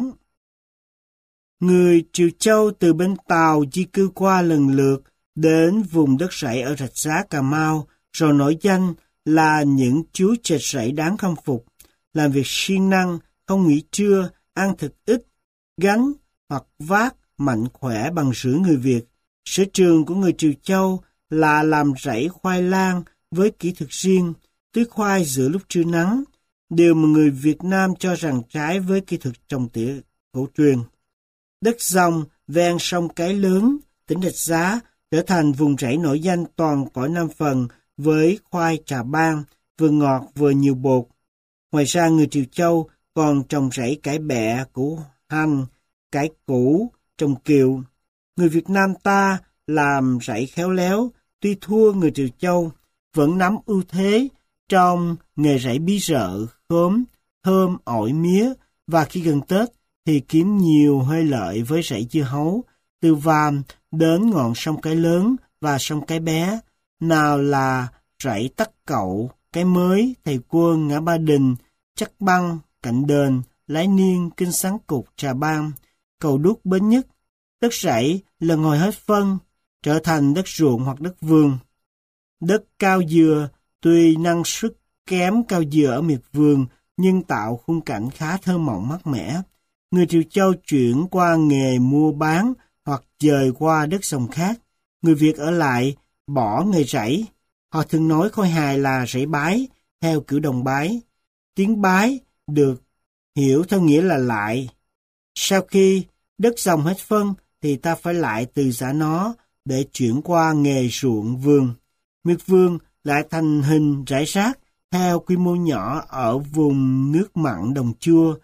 Người Triều Châu từ bên Tàu di cư qua lần lượt đến vùng đất rẫy ở Rạch Giá, Cà Mau, rồi nổi danh là những chú chệt rẫy đáng khâm phục, làm việc siêng năng, không nghỉ trưa, ăn thật ít, gánh hoặc vác mạnh khỏe bằng rửa người Việt. Sở trường của người Triều Châu là làm rẫy khoai lang với kỹ thuật riêng, tưới khoai giữa lúc trưa nắng, điều mà người Việt Nam cho rằng trái với kỹ thuật trồng tỉa cổ truyền. Đất dòng ven sông Cái Lớn, tỉnh Rạch Giá trở thành vùng rẫy nổi danh toàn cõi Nam Phần với khoai Trà Ban, vừa ngọt vừa nhiều bột. Ngoài ra người Triều Châu còn trồng rẫy cải bẹ, củ hành, cải củ, trồng kiệu. Người Việt Nam ta làm rẫy khéo léo, tuy thua người Triều Châu, vẫn nắm ưu thế trong nghề rẫy bí rợ, khóm, thơm, ổi, mía, và khi gần Tết thì kiếm nhiều hơi lợi với rẫy dưa hấu, từ Vàm đến ngọn sông Cái Lớn và sông Cái Bé, nào là rẫy Tắc Cậu, Cái Mới, Thầy Quân, Ngã Ba Đình, Chắc Băng, Cạnh Đền, Lái Niên, Kinh Sáng Cục, Trà Ban, Cầu Đúc, Bến Nhất. Đất rẫy lần hồi hết phân, trở thành đất ruộng hoặc đất vườn. Đất cao dừa tuy năng suất kém cao dừa ở miệt vườn nhưng tạo khung cảnh khá thơ mộng mát mẻ. Người Triều Châu chuyển qua nghề mua bán hoặc dời qua đất dòng khác. Người Việt ở lại bỏ nghề rẫy. Họ thường nói khôi hài là rẫy bái theo kiểu Đồng Bái. Tiếng bái được hiểu theo nghĩa là lại. Sau khi đất dòng hết phân thì ta phải lại từ giã nó để chuyển qua nghề ruộng vườn. Miệt vườn lại thành hình rải rác theo quy mô nhỏ ở vùng nước mặn đồng chua,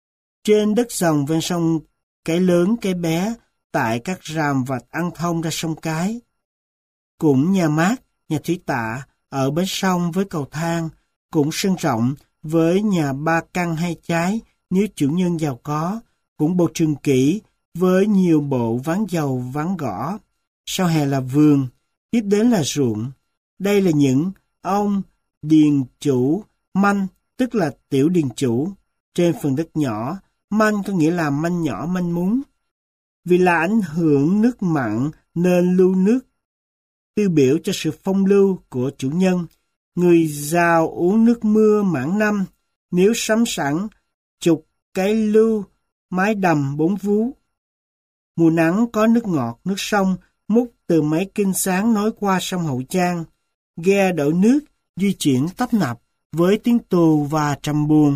trên đất dòng ven sông Cái Lớn, Cái Bé, tại các ràm vạch ăn thông ra sông Cái. Cũng nhà mát, nhà thủy tạ ở bến sông với cầu thang, cũng sân rộng với nhà 3 căn 2 chái nếu chủ nhân giàu có, cũng bộ trường kỹ với nhiều bộ ván dầu ván gõ. Sau hè là vườn, tiếp đến là ruộng. Đây là những ông điền chủ manh, tức là tiểu điền chủ, trên phần đất nhỏ. Manh có nghĩa là manh nhỏ manh mún. Vì là ảnh hưởng nước mặn nên lưu nước tiêu biểu cho sự phong lưu của chủ nhân. Người giàu uống nước mưa mãn năm, nếu sắm sẵn chục cái lưu mái đầm 4 vú. Mùa nắng có nước ngọt, nước sông múc từ mấy kênh sáng nối qua sông Hậu Giang. Ghe đổ nước di chuyển tấp nập với tiếng tù và trầm buồn.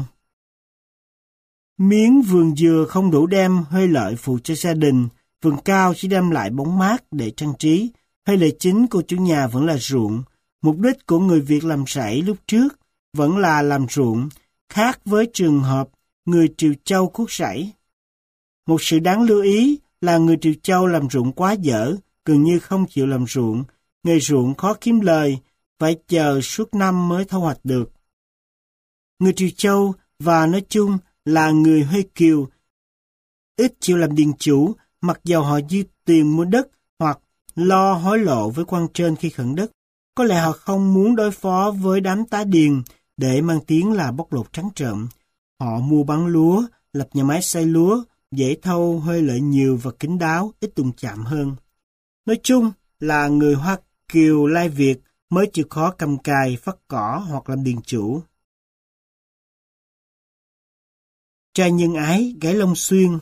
Miếng vườn dừa không đủ đem hơi lợi phụ cho gia đình, vườn cao chỉ đem lại bóng mát để trang trí. Hơi lợi chính của chủ nhà vẫn là ruộng. Mục đích của người Việt làm rẫy lúc trước vẫn là làm ruộng, khác với trường hợp người Triều Châu cuốc rẫy. Một sự đáng lưu ý là người Triều Châu làm ruộng quá dở, gần như không chịu làm ruộng. Nghề ruộng khó kiếm lời, phải chờ suốt năm mới thu hoạch được. Người Triều Châu và nói chung là người Huế Kiều ít chịu làm điền chủ, mặc dầu họ dư tiền mua đất hoặc lo hối lộ với quan trên khi khẩn đất. Có lẽ họ không muốn đối phó với đám tá điền để mang tiếng là bóc lột trắng trợn. Họ mua bán lúa, lập nhà máy xay lúa, dễ thâu, hơi lợi nhiều và kín đáo, ít đụng chạm hơn. Nói chung là người Hoa Kiều Lai Việt mới chịu khó cầm cày, phát cỏ hoặc làm điền chủ. Trai nhân ái, gái Long Xuyên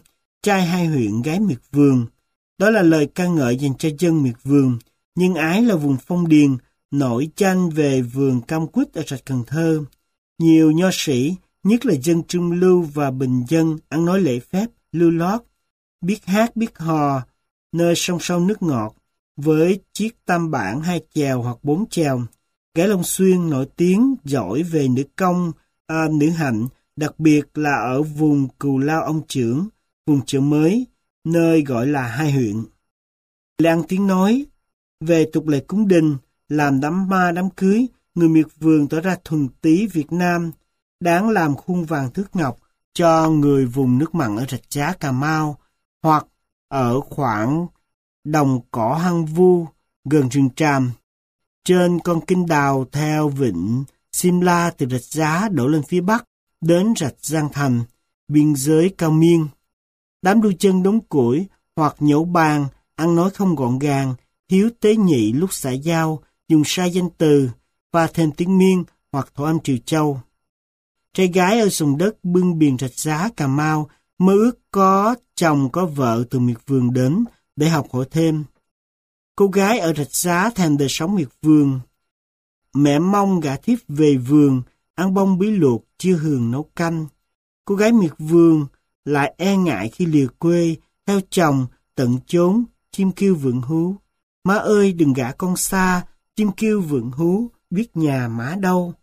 trai hai huyện gái miệt vườn. Đó là lời ca ngợi dành cho dân miệt vườn. Nhân Ái là vùng phong điền, nổi danh về vườn cam quýt ở rạch Cần Thơ. Nhiều nho sĩ, nhất là dân trung lưu và bình dân, ăn nói lễ phép, lưu lót, biết hát biết hò, nơi sông sâu nước ngọt, với chiếc tam bản 2 chèo hoặc 4 chèo. Gái Long Xuyên nổi tiếng giỏi về nữ công, nữ hạnh, đặc biệt là ở vùng Cù Lao Ông Chưởng, vùng Chợ Mới, nơi gọi là hai huyện. Lan tiếng nói về tục lệ cúng đình, làm đám ma đám cưới, người miệt vườn tỏ ra thuần tí Việt Nam, đáng làm khuôn vàng thước ngọc cho người vùng nước mặn ở Rạch Giá Cà Mau, hoặc ở khoảng đồng cỏ Hang Vu, gần rừng Tràm. Trên con kênh đào theo vịnh Simla từ Rạch Giá đổ lên phía bắc, đến Rạch Giang Thành, biên giới Cao Miên. Đám đu chân đốn củi hoặc nhổ bàn, ăn nói không gọn gàng, thiếu tế nhị lúc xã giao, dùng sai danh từ, và thêm tiếng Miên hoặc thổ âm Triều Châu. Trai gái ở sùng đất bưng biển Rạch Giá Cà Mau mơ ước có chồng có vợ từ miệt vườn đến để học hỏi thêm. Cô gái ở Rạch Giá thèm đời sống miệt vườn. Mẹ mong gả thiếp về vườn, ăn bông bí luộc, chưa hường nấu canh. Cô gái miệt vườn lại e ngại khi lìa quê, theo chồng tận chốn, chim kêu vượng hú. Má ơi đừng gả con xa, chim kêu vượng hú, biết nhà má đâu.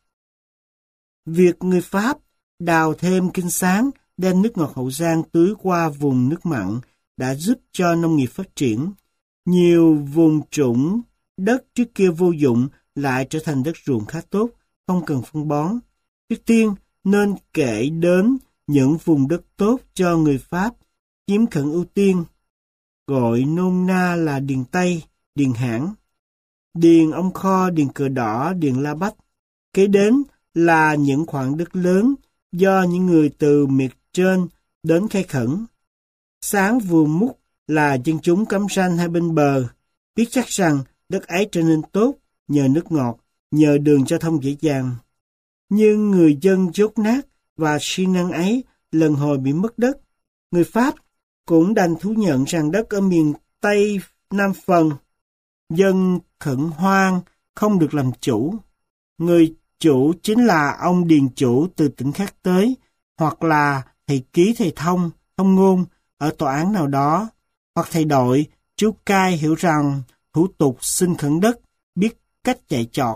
Việc người Pháp đào thêm kênh sáng, đem nước ngọt Hậu Giang tưới qua vùng nước mặn đã giúp cho nông nghiệp phát triển. Nhiều vùng trũng đất trước kia vô dụng lại trở thành đất ruộng khá tốt, không cần phân bón. Trước tiên nên kể đến những vùng đất tốt cho người Pháp chiếm khẩn ưu tiên, gọi nôm na là Điền Tây, Điền Hãn, Điền Ông Kho, Điền Cờ Đỏ, Điền La Bách. Kế đến là những khoảng đất lớn do những người từ miệt trên đến khai khẩn. Sáng vừa múc là dân chúng cắm ranh hai bên bờ, biết chắc rằng đất ấy trở nên tốt nhờ nước ngọt, nhờ đường giao thông dễ dàng. Nhưng người dân dốt nát và siêng năng ấy lần hồi bị mất đất. Người Pháp cũng đành thú nhận rằng đất ở miền Tây Nam Phần, dân khẩn hoang, không được làm chủ. Người chủ chính là ông điền chủ từ tỉnh khác tới, hoặc là thầy ký thầy thông ngôn ở tòa án nào đó, hoặc thầy đội, chú cai hiểu rằng thủ tục xin khẩn đất, biết cách chạy chọt.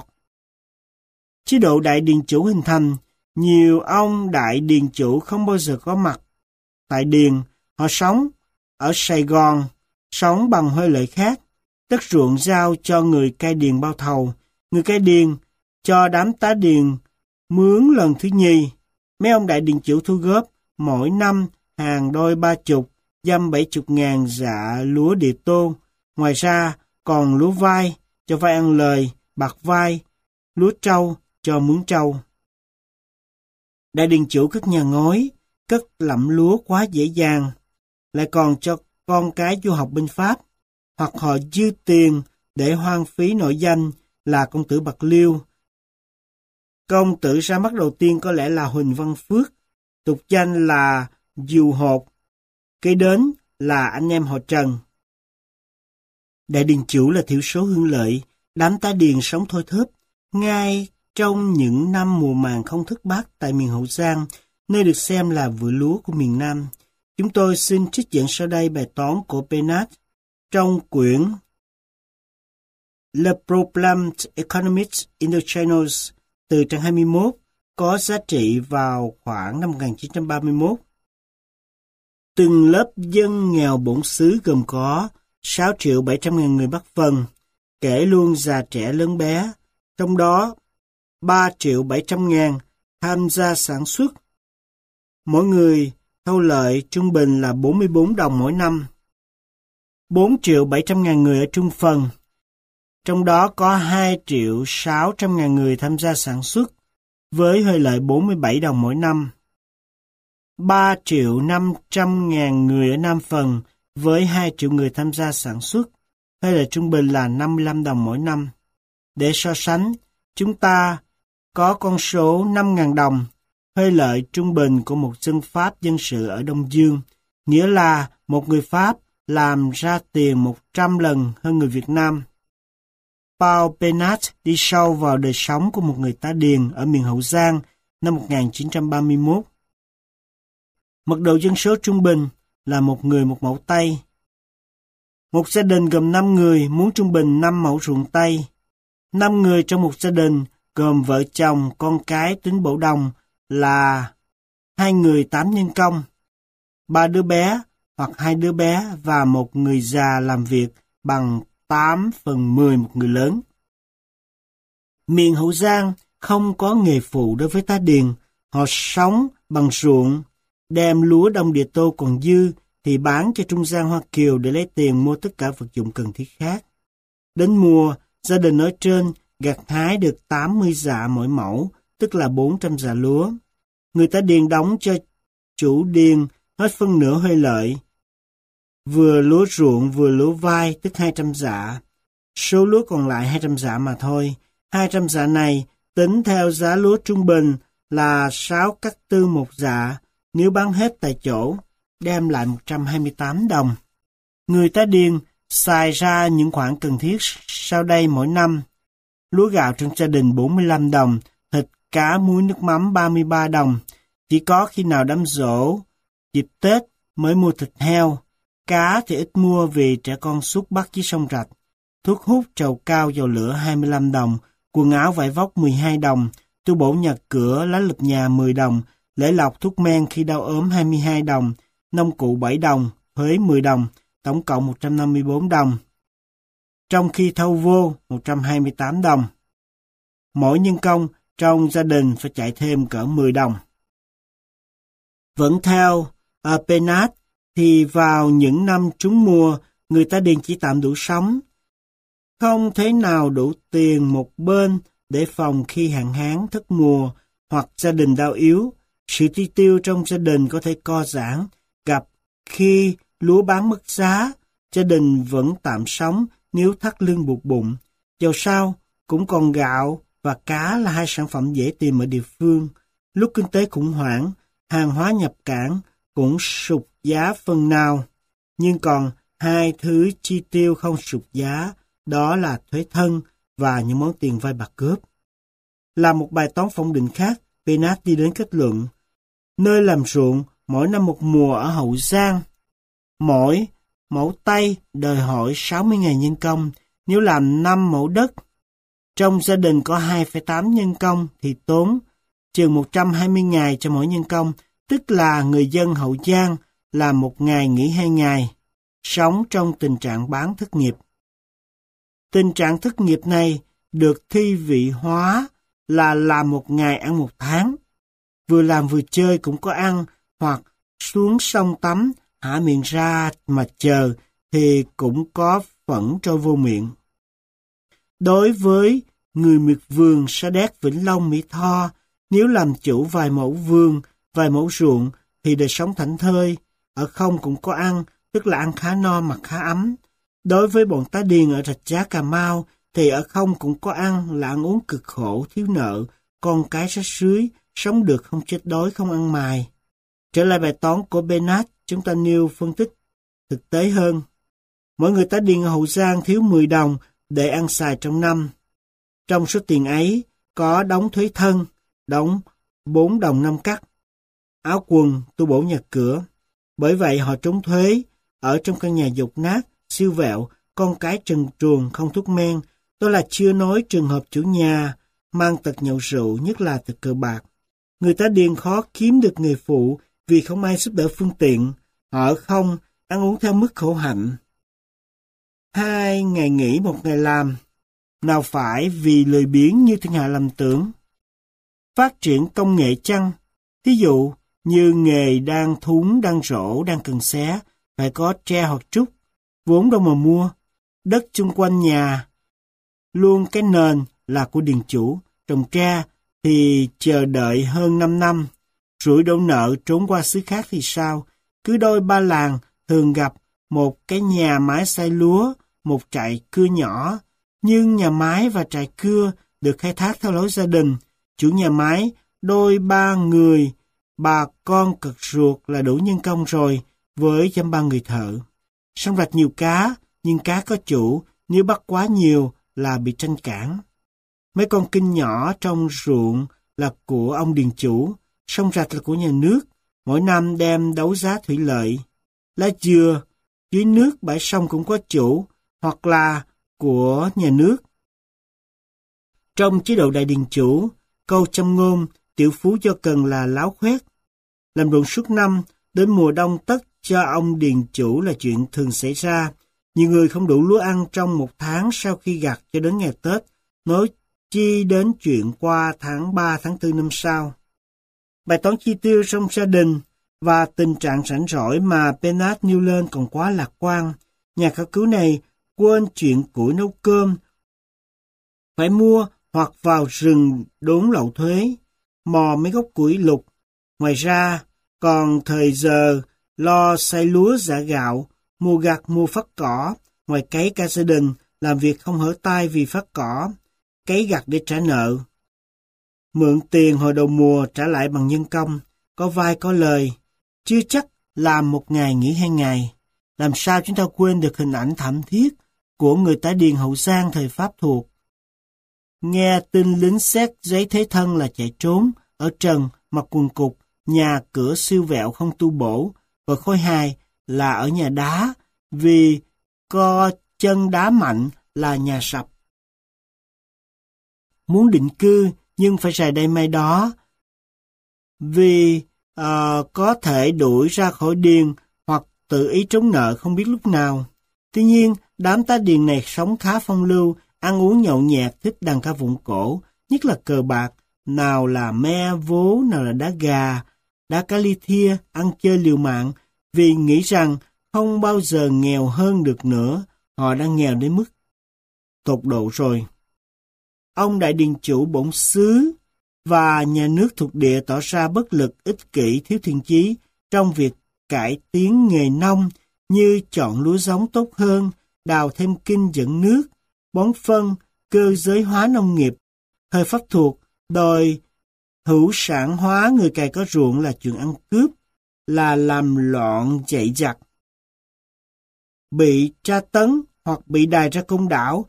Chế độ đại điền chủ hình thành, nhiều ông đại điền chủ không bao giờ có mặt tại điền, họ sống ở Sài Gòn, sống bằng huê lợi khác. Đất ruộng giao cho người cai điền bao thầu, người cai điền cho đám tá điền mướn lần thứ nhì. Mấy ông đại điền chủ thu góp mỗi năm hàng đôi 30, dăm 70 ngàn dạ lúa địa tô. Ngoài ra còn lúa vai cho vai ăn lời, bạc vai, lúa trâu cho mướn trâu. Đại điền chủ cất nhà ngói, cất lẫm lúa quá dễ dàng, lại còn cho con cái du học bên Pháp, hoặc họ dư tiền để hoang phí nội danh là công tử Bạc Liêu. Công tử ra mắt đầu tiên có lẽ là Huỳnh Văn Phước, tục danh là Diều Hột, kế đến là anh em họ Trần. Đại điền chủ là thiểu số hương lợi, đám tá điền sống thôi thớp, ngay trong những năm mùa màng không thất bát tại miền Hậu Giang, nơi được xem là vựa lúa của miền Nam. Chúng tôi xin trích dẫn sau đây bài toán của Penat trong quyển Le Problème économique Indochina từ trang 21, có giá trị vào khoảng năm 1931. Từng lớp dân nghèo bổn xứ gồm có 6.700.000 người Bắc Vân, kể luôn già trẻ lớn bé, trong đó 3.700.000 tham gia sản xuất. Mỗi người thâu lợi trung bình là 44 đồng mỗi năm. 4.700.000 người ở Trung Phần, trong đó có 2.600.000 người tham gia sản xuất, với huê lợi 47 đồng mỗi năm. 3.500.000 người ở Nam Phần, với 2 triệu người tham gia sản xuất, huê lợi trung bình là 55 đồng mỗi năm. Để so sánh, chúng ta có con số 5.000 đồng, huê lợi trung bình của một dân Pháp dân sự ở Đông Dương, nghĩa là một người Pháp làm ra tiền 100 lần hơn người Việt Nam. Paul Penat đi sâu vào đời sống của một người tá điền ở miền Hậu Giang năm 1931. Mật độ dân số trung bình là một người một mẫu Tây. Một gia đình gồm 5 người muốn trung bình 5 mẫu ruộng Tây. 5 người trong một gia đình gồm vợ chồng, con cái tính bổ đồng là 2 người 8 nhân công, 3 đứa bé hoặc 2 đứa bé và một người già làm việc bằng 8/10 một người lớn. Miền Hậu Giang không có nghề phụ đối với tá điền, họ sống bằng ruộng, đem lúa đông địa tô còn dư thì bán cho trung gian Hoa Kiều để lấy tiền mua tất cả vật dụng cần thiết khác. Đến mùa, gia đình ở trên gặt hái được 80 dạ mỗi mẫu, tức là 400 dạ lúa. Người tá điền đóng cho chủ điền hết phân nửa huê lợi, vừa lúa ruộng vừa lúa vai, tức 200 dạ. Số lúa còn lại 200 dạ mà thôi. 200 dạ này tính theo giá lúa trung bình là 6 cắt tư một dạ, nếu bán hết tại chỗ, đem lại 128 đồng. Người tá điền xài ra những khoản cần thiết sau đây mỗi năm. Lúa gạo trong gia đình 45 đồng, thịt, cá, muối, nước mắm 33 đồng. Chỉ có khi nào đám giỗ, dịp Tết mới mua thịt heo. Cá thì ít mua vì trẻ con xúc bắt dưới sông Rạch. Thuốc hút, trầu cao, dầu lửa 25 đồng, quần áo vải vóc 12 đồng, tu bổ nhà cửa, lá lụp nhà 10 đồng, lễ lọc thuốc men khi đau ốm 22 đồng, nông cụ 7 đồng, thuế 10 đồng, tổng cộng 154 đồng. Trong khi thâu vô 128 đồng. Mỗi nhân công trong gia đình phải chạy thêm cỡ 10 đồng. Vẫn theo Penat thì vào những năm trúng mùa, người tá điền chỉ tạm đủ sống. Không thế nào đủ tiền một bên để phòng khi hạn hán thất mùa hoặc gia đình đau yếu. Sự chi tiêu trong gia đình có thể co giãn, gặp khi lúa bán mất giá, gia đình vẫn tạm sống nếu thắt lưng buộc bụng. Dầu sao cũng còn gạo và cá là hai sản phẩm dễ tìm ở địa phương. Lúc kinh tế khủng hoảng, hàng hóa nhập cảng cũng sụt giá phần nào. Nhưng còn hai thứ chi tiêu không sụt giá, đó là thuế thân và những món tiền vay bạc cướp. Là một bài toán phong định khác, Penat đi đến kết luận, nơi làm ruộng mỗi năm một mùa ở Hậu Giang, mỗi mẫu Tây đòi hỏi 60.000 nhân công, nếu làm 5 mẫu đất. Trong gia đình có 2,8 nhân công thì tốn chừng 120 ngày cho mỗi nhân công, tức là người dân Hậu Giang làm 1 ngày nghỉ 2 ngày, sống trong tình trạng bán thất nghiệp. Tình trạng thất nghiệp này được thi vị hóa là làm 1 ngày ăn 1 tháng. Vừa làm vừa chơi cũng có ăn, hoặc xuống sông tắm, hả miệng ra mà chờ thì cũng có phẫn trôi vô miệng. Đối với người miệt vườn Sa Đéc, Vĩnh Long, Mỹ Tho, nếu làm chủ vài mẫu vườn, vài mẫu ruộng thì đời sống thảnh thơi, ở không cũng có ăn, tức là ăn khá no mặc khá ấm. Đối với bọn tá điền ở Rạch Giá, Cà Mau thì ở không cũng có ăn là ăn uống cực khổ, thiếu nợ, con cái rách rưới, sống được không chết đói, không ăn mài. Trở lại bài toán của Penat, chúng ta nêu phân tích thực tế hơn. Mỗi người tá điền ở Hậu Giang thiếu 10 đồng để ăn xài trong năm. Trong số tiền ấy có đóng thuế thân, đóng 4 đồng 5 cắt, áo quần, tu bổ nhà cửa. Bởi vậy họ trốn thuế, ở trong căn nhà dột nát, siêu vẹo, con cái trần truồng, không thuốc men. Đó là chưa nói trường hợp chủ nhà mang tật nhậu rượu, nhất là tật cờ bạc. Người tá điền khó kiếm được nghề phụ vì không ai giúp đỡ phương tiện. Họ ở không, ăn uống theo mức khổ hạnh. 2 ngày nghỉ 1 ngày làm, nào phải vì lười biếng như thiên hạ lầm tưởng. Phát triển công nghệ chăng? Thí dụ như nghề đan thúng, đan rổ, đan cần xé, phải có tre hoặc trúc, vốn đâu mà mua. Đất chung quanh nhà, luôn cái nền là của điền chủ, trồng tre thì chờ đợi hơn 5 năm. Rủi đổ nợ trốn qua xứ khác thì sao? Cứ đôi ba làng thường gặp một cái nhà mái xay lúa, một trại cưa nhỏ. Nhưng nhà mái và trại cưa được khai thác theo lối gia đình. Chủ nhà mái, đôi ba người, bà con cực ruột là đủ nhân công rồi. với dăm ba người thợ. Sông rạch nhiều cá, nhưng cá có chủ, nếu bắt quá nhiều là bị tranh cản. Mấy con kinh nhỏ trong ruộng là của ông điền chủ, sông rạch là của nhà nước, mỗi năm đem đấu giá thủy lợi. Lá dừa dưới nước bãi sông cũng có chủ, hoặc là của nhà nước. Trong chế độ đại điền chủ, câu châm ngôn tiểu phú do cần là láo khoét. Làm ruộng suốt năm, đến mùa đông tất cho ông điền chủ là chuyện thường xảy ra. Nhiều người không đủ lúa ăn trong một tháng sau khi gặt cho đến ngày Tết, nói chi đến chuyện qua tháng 3, tháng 4 năm sau. Bài toán chi tiêu trong gia đình và tình trạng rảnh rỗi mà Bernard nêu lên còn quá lạc quan. Nhà khảo cứu này quên chuyện củi nấu cơm, phải mua hoặc vào rừng đốn lậu thuế, mò mấy gốc củi lục. Ngoài ra, còn thời giờ lo xay lúa giã gạo, mua gặt mua phát cỏ, ngoài cấy cả gia đình, làm việc không hở tay vì phát cỏ, cấy gặt để trả nợ. Mượn tiền hồi đầu mùa trả lại bằng nhân công, có vai có lời, chưa chắc làm một ngày nghỉ 2 ngày. Làm sao chúng ta quên được hình ảnh thảm thiết của người tả điền Hậu Giang thời Pháp thuộc. Nghe tin lính xét giấy thế thân là chạy trốn, ở trần, mặc quần cục, nhà cửa siêu vẹo không tu bổ, và khôi hài là ở nhà đá, vì co chân đá mạnh là nhà sập. Muốn định cư nhưng phải rày đây mai đó, vì có thể đuổi ra khỏi điền hoặc tự ý trốn nợ không biết lúc nào. Tuy nhiên, đám tá điền này sống khá phong lưu, ăn uống nhậu nhẹt, thích đàn ca vụng cổ, nhất là cờ bạc, nào là me vố, nào là đá gà, đá cá ly thia, ăn chơi liều mạng, vì nghĩ rằng không bao giờ nghèo hơn được nữa, họ đang nghèo đến mức tột độ rồi. Ông đại điền chủ bổn xứ và nhà nước thuộc địa tỏ ra bất lực, ích kỷ, thiếu thiện chí trong việc cải tiến nghề nông như chọn lúa giống tốt hơn, đào thêm kinh dẫn nước, bón phân, cơ giới hóa nông nghiệp. Thời Pháp thuộc đòi hữu sản hóa người cày có ruộng là chuyện ăn cướp, là làm loạn chạy giặc. Bị tra tấn hoặc bị đày ra côn đảo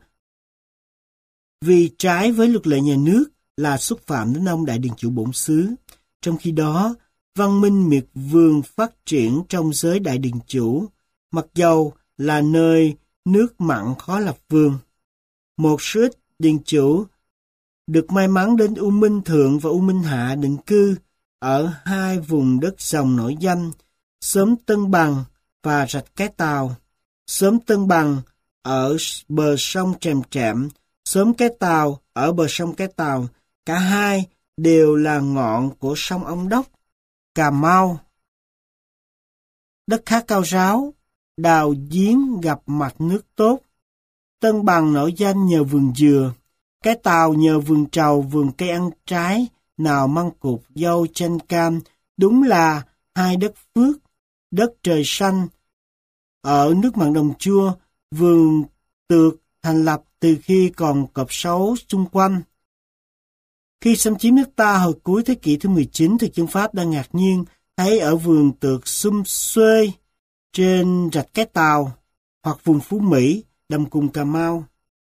vì trái với luật lệ nhà nước là xúc phạm đến ông đại điền chủ bổn xứ. Trong khi đó, văn minh miệt vườn phát triển trong giới đại điền chủ, mặc dầu là nơi nước mặn khó lập vườn. Một số ít điền chủ được may mắn đến U Minh Thượng và U Minh Hạ định cư ở hai vùng đất dòng nổi danh, xóm Tân Bằng và rạch Cái Tàu. Xóm Tân Bằng ở bờ sông Tràm Trạm, xóm Cái Tàu ở bờ sông Cái Tàu, cả hai đều là ngọn của sông Ông Đốc, Cà Mau. Đất khá cao ráo, đào giếng gặp mạch nước tốt. Tân Bằng nổi danh nhờ vườn dừa, Cái Tàu nhờ vườn trầu, vườn cây ăn trái, nào măng cụt, dâu, chanh cam, đúng là hai đất phước, đất trời xanh. Ở nước mặn Đồng Chua, vườn tược thành lập từ khi còn cọp sấu xung quanh. Khi xâm chiếm nước ta hồi cuối thế kỷ thứ 19, thì dân Pháp đang ngạc nhiên thấy ở vườn tược xum xuê trên rạch Cái Tàu hoặc vùng Phú Mỹ, đầm cùng Cà Mau.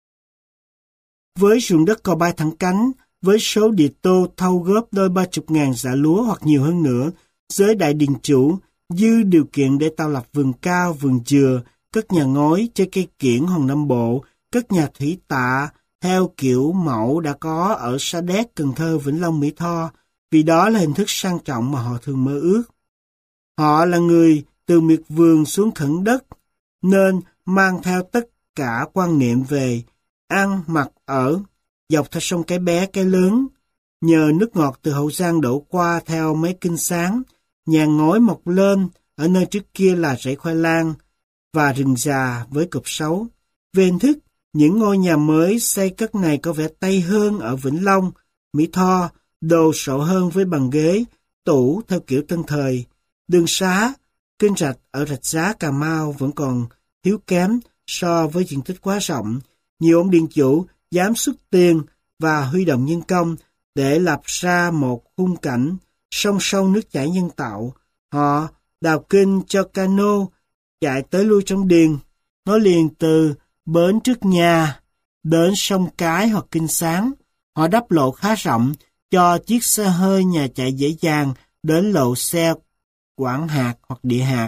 Với ruộng đất cò bay thẳng cánh, với số địa tô thâu góp đôi 30.000 dạ lúa hoặc nhiều hơn nữa, giới đại điền chủ dư điều kiện để tạo lập vườn cao, vườn dừa, cất nhà ngói, chơi cây kiển Hòn Nam Bộ, cất nhà thủy tạ theo kiểu mẫu đã có ở Sa Đéc, Cần Thơ, Vĩnh Long, Mỹ Tho, vì đó là hình thức sang trọng mà họ thường mơ ước. Họ là người từ miệt vườn xuống khẩn đất, nên mang theo tất cả quan niệm về ăn, mặc, ở, dọc theo sông Cái Bé, Cái Lớn. Nhờ nước ngọt từ Hậu Giang đổ qua theo mấy kinh sáng, nhà ngói mọc lên ở nơi trước kia là rẫy khoai lang và rừng già với cọp sấu. Về hình thức, những ngôi nhà mới xây cất này có vẻ Tây hơn ở Vĩnh Long, Mỹ Tho, đồ sộ hơn với bàn ghế, tủ theo kiểu tân thời. Đường xá, kênh rạch ở Rạch Giá, Cà Mau vẫn còn thiếu kém so với diện tích quá rộng. Nhiều ông điền chủ dám xuất tiền và huy động nhân công để lập ra một khung cảnh sông sâu nước chảy nhân tạo. Họ đào kênh cho cano chạy tới lui trong điền, nối liền từ bến trước nhà đến sông Cái hoặc Kinh Sáng. Họ đắp lộ khá rộng cho chiếc xe hơi nhà chạy dễ dàng đến lộ xe Quảng Hạt hoặc Địa Hạt.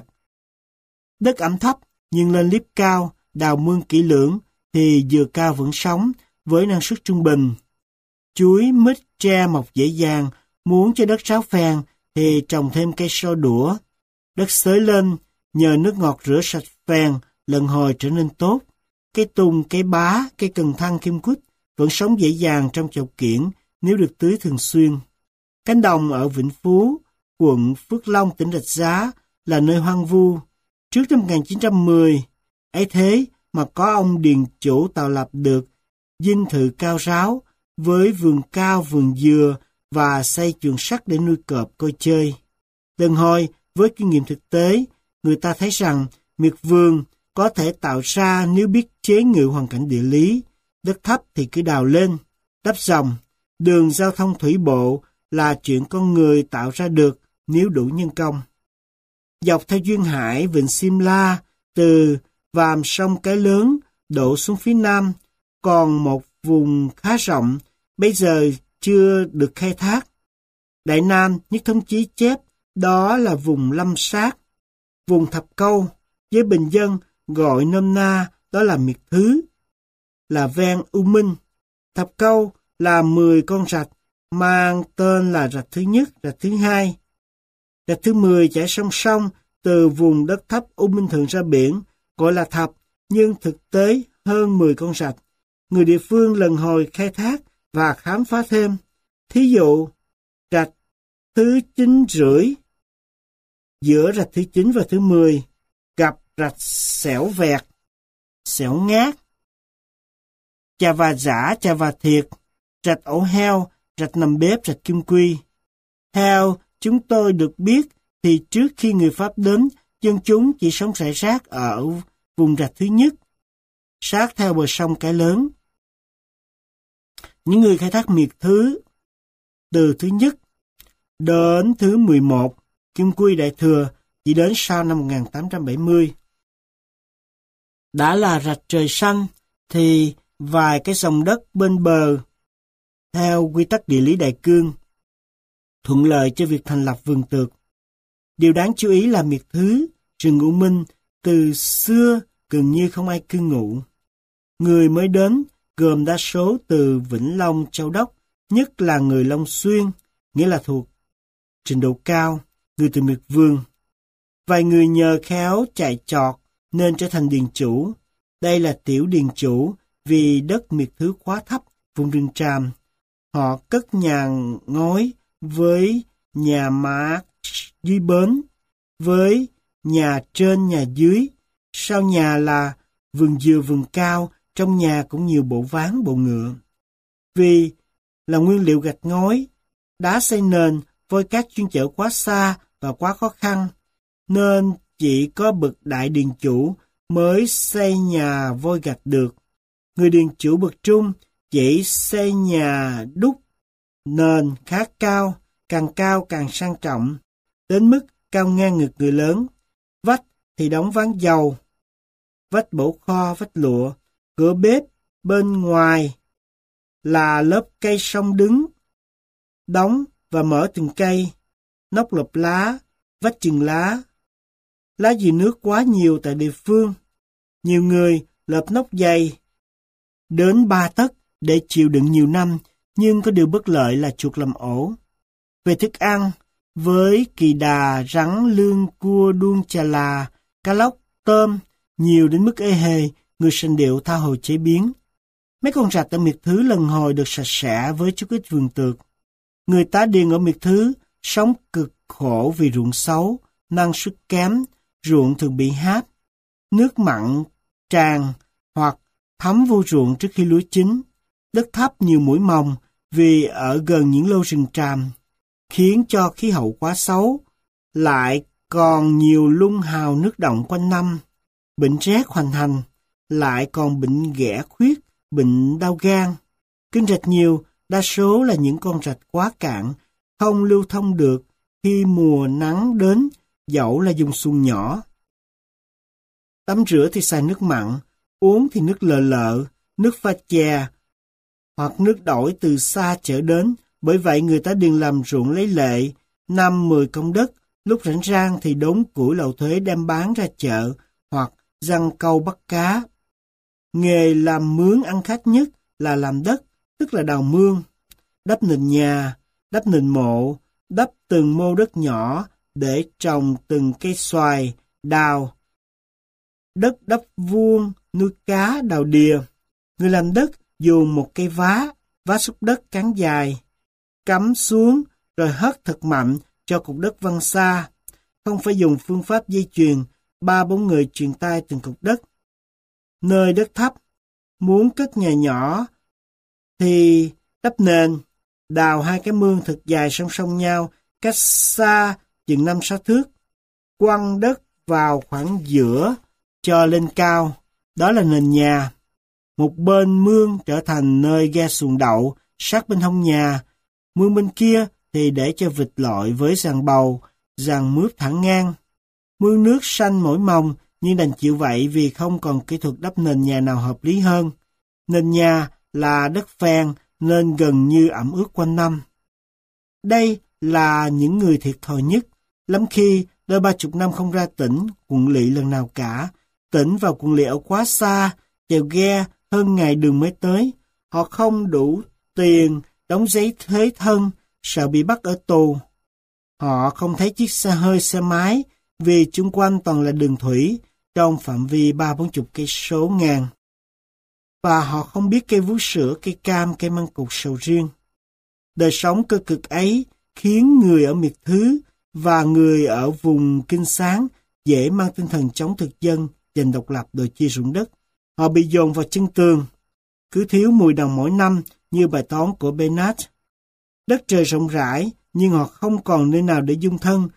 Đất ẩm thấp nhưng lên liếp cao, đào mương kỹ lưỡng thì dừa cao vẫn sống với năng suất trung bình. Chuối, mít, tre mọc dễ dàng, muốn cho đất ráo phèn thì trồng thêm cây sâu đũa. Đất xới lên, nhờ nước ngọt rửa sạch phèn, lần hồi trở nên tốt. Cây tùng, cây bá, cây cần thăng kim quýt vẫn sống dễ dàng trong chậu kiển nếu được tưới thường xuyên. Cánh đồng ở Vĩnh Phú, quận Phước Long, tỉnh Rạch Giá là nơi hoang vu. Trước năm 1910, ấy thế mà có ông điền chủ tạo lập được dinh thự cao ráo với vườn cao, vườn dừa và xây chuồng sắt để nuôi cọp coi chơi. Lần hồi, với kinh nghiệm thực tế, người ta thấy rằng miệt vườn có thể tạo ra nếu biết chế ngự hoàn cảnh địa lý. Đất thấp thì cứ đào lên, đắp dòng. Đường giao thông thủy bộ là chuyện con người tạo ra được nếu đủ nhân công. Dọc theo duyên hải vịnh Simla, từ vàm sông Cái Lớn đổ xuống phía nam, còn một vùng khá rộng, bây giờ chưa được khai thác. Đại Nam Nhất Thống Chí chép đó là vùng Lâm Sát, vùng Thập Câu, với bình dân gọi nôm na đó là miệt thứ, là ven U Minh. Thập Câu là 10 con rạch, mang tên là rạch thứ nhất, rạch thứ hai. Rạch thứ 10 chảy song song từ vùng đất thấp U Minh Thượng ra biển, gọi là thập, nhưng thực tế hơn 10 con rạch. Người địa phương lần hồi khai thác và khám phá thêm. Thí dụ, rạch thứ 9,5, giữa rạch thứ 9 và thứ 10, gặp rạch Xẻo Vẹt, Xẻo Ngát, Chà Và Giả, Chà Và Thiệt, rạch Ổ Heo, rạch Nằm Bếp, rạch Kim Quy. Theo chúng tôi được biết thì trước khi người Pháp đến, dân chúng chỉ sống rải rác ở vùng rạch thứ nhất, sát theo bờ sông Cái Lớn. Những người khai thác miệt thứ từ thứ nhất đến thứ 11, Kim Quy Đại Thừa chỉ đến sau năm 1870. Đã là rạch trời xanh thì vài cái dòng đất bên bờ theo quy tắc địa lý đại cương thuận lợi cho việc thành lập vườn tược. Điều đáng chú ý là miệt thứ, rừng U Minh từ xưa gần như không ai cư ngụ. Người mới đến gồm đa số từ Vĩnh Long, Châu Đốc, nhất là người Long Xuyên, nghĩa là thuộc trình độ cao, người từ miệt vườn. Vài người nhờ khéo chạy chọt nên trở thành điền chủ. Đây là tiểu điền chủ vì đất miệt thứ quá thấp, vùng rừng tràm. Họ cất nhà ngói với nhà mát dưới bến, với nhà trên nhà dưới. Sau nhà là vườn dừa vườn cao, trong nhà cũng nhiều bộ ván bộ ngựa. Vì là nguyên liệu gạch ngói, đá xây nền, vôi cát chuyên chở quá xa và quá khó khăn, nên chỉ có bậc đại điền chủ mới xây nhà vôi gạch được. Người điền chủ bậc trung chỉ xây nhà đúc, nền khá cao càng sang trọng, đến mức cao ngang ngực người lớn. Vách thì đóng ván dầu, vách bổ kho, vách lụa, cửa bếp bên ngoài là lớp cây song đứng, đóng và mở từng cây, nóc lợp lá, vách chừng lá. Lá dừa nước quá nhiều tại địa phương. Nhiều người lợp nóc dày đến 3 tấc để chịu đựng nhiều năm, nhưng có điều bất lợi là chuột làm ổ. Về thức ăn, với kỳ đà, rắn, lươn, cua, đuông, chà là, cá lóc, tôm, nhiều đến mức ê hề, người sành điệu tha hồ chế biến. Mấy con rạch ở miệt thứ lần hồi được sạch sẽ với chút ít vườn tược. Người tá điền ở miệt thứ sống cực khổ vì ruộng xấu, năng suất kém, ruộng thường bị háp, nước mặn tràn hoặc thấm vô ruộng trước khi lúa chín. Đất thấp nhiều muỗi mồng vì ở gần những lô rừng tràm, khiến cho khí hậu quá xấu, lại còn nhiều lung hào nước động quanh năm. Bệnh rét hoành hành, lại còn bệnh ghẻ khuyết, bệnh đau gan. Kênh rạch nhiều, đa số là những con rạch quá cạn, không lưu thông được khi mùa nắng đến dẫu là dùng xuồng nhỏ. Tắm rửa thì xài nước mặn, uống thì nước lợ lợ, nước pha chè, hoặc nước đổi từ xa chở đến. Bởi vậy người ta đừng làm ruộng lấy lệ, 5-10 công đất, lúc rảnh rang thì đốn củi lậu thuế đem bán ra chợ, hoặc giăng câu bắt cá. Nghề làm mướn ăn khách nhất là làm đất, tức là đào mương, đắp nền nhà, đắp nền mộ, đắp từng mô đất nhỏ để trồng từng cây xoài, đào. Đất đắp vuông, nuôi cá, đào đìa. Người làm đất dùng một cây vá xúc đất cán dài, cắm xuống rồi hất thật mạnh cho cục đất văng xa. Không phải dùng phương pháp dây chuyền, 3-4 người truyền tay từng cục đất. Nơi đất thấp, muốn cất nhà nhỏ thì đắp nền, đào 2 cái mương thật dài song song nhau, cách xa chừng 5-6 thước, quăng đất vào khoảng giữa cho lên cao. Đó là nền nhà. Một bên mương trở thành nơi ghe xuồng đậu, sát bên hông nhà. Mương bên kia thì để cho vịt lội với giàn bầu, giàn mướp thẳng ngang. Mương nước xanh mỗi mồng, nhưng đành chịu vậy vì không còn kỹ thuật đắp nền nhà nào hợp lý hơn. Nền nhà là đất phèn nên gần như ẩm ướt quanh năm. Đây là những người thiệt thòi nhất. Lắm khi đôi 30 năm không ra tỉnh, quận lỵ lần nào cả. Tỉnh vào quận lỵ ở quá xa, chèo ghe hơn ngày đường mới tới. Họ không đủ tiền đóng giấy thuế thân, sợ bị bắt ở tù. Họ không thấy chiếc xe hơi xe máy vì chung quanh toàn là đường thủy trong phạm vi 30-40 cây số ngang. Và họ không biết cây vú sữa, cây cam, cây măng cụt, sầu riêng. Đời sống cơ cực ấy khiến người ở miệt thứ và người ở vùng kinh sáng dễ mang tinh thần chống thực dân, giành độc lập, đòi chia ruộng đất. Họ bị dồn vào chân tường, cứ thiếu 10 đồng mỗi năm như bài toán của Bernard. Đất trời rộng rãi, nhưng họ không còn nơi nào để dung thân.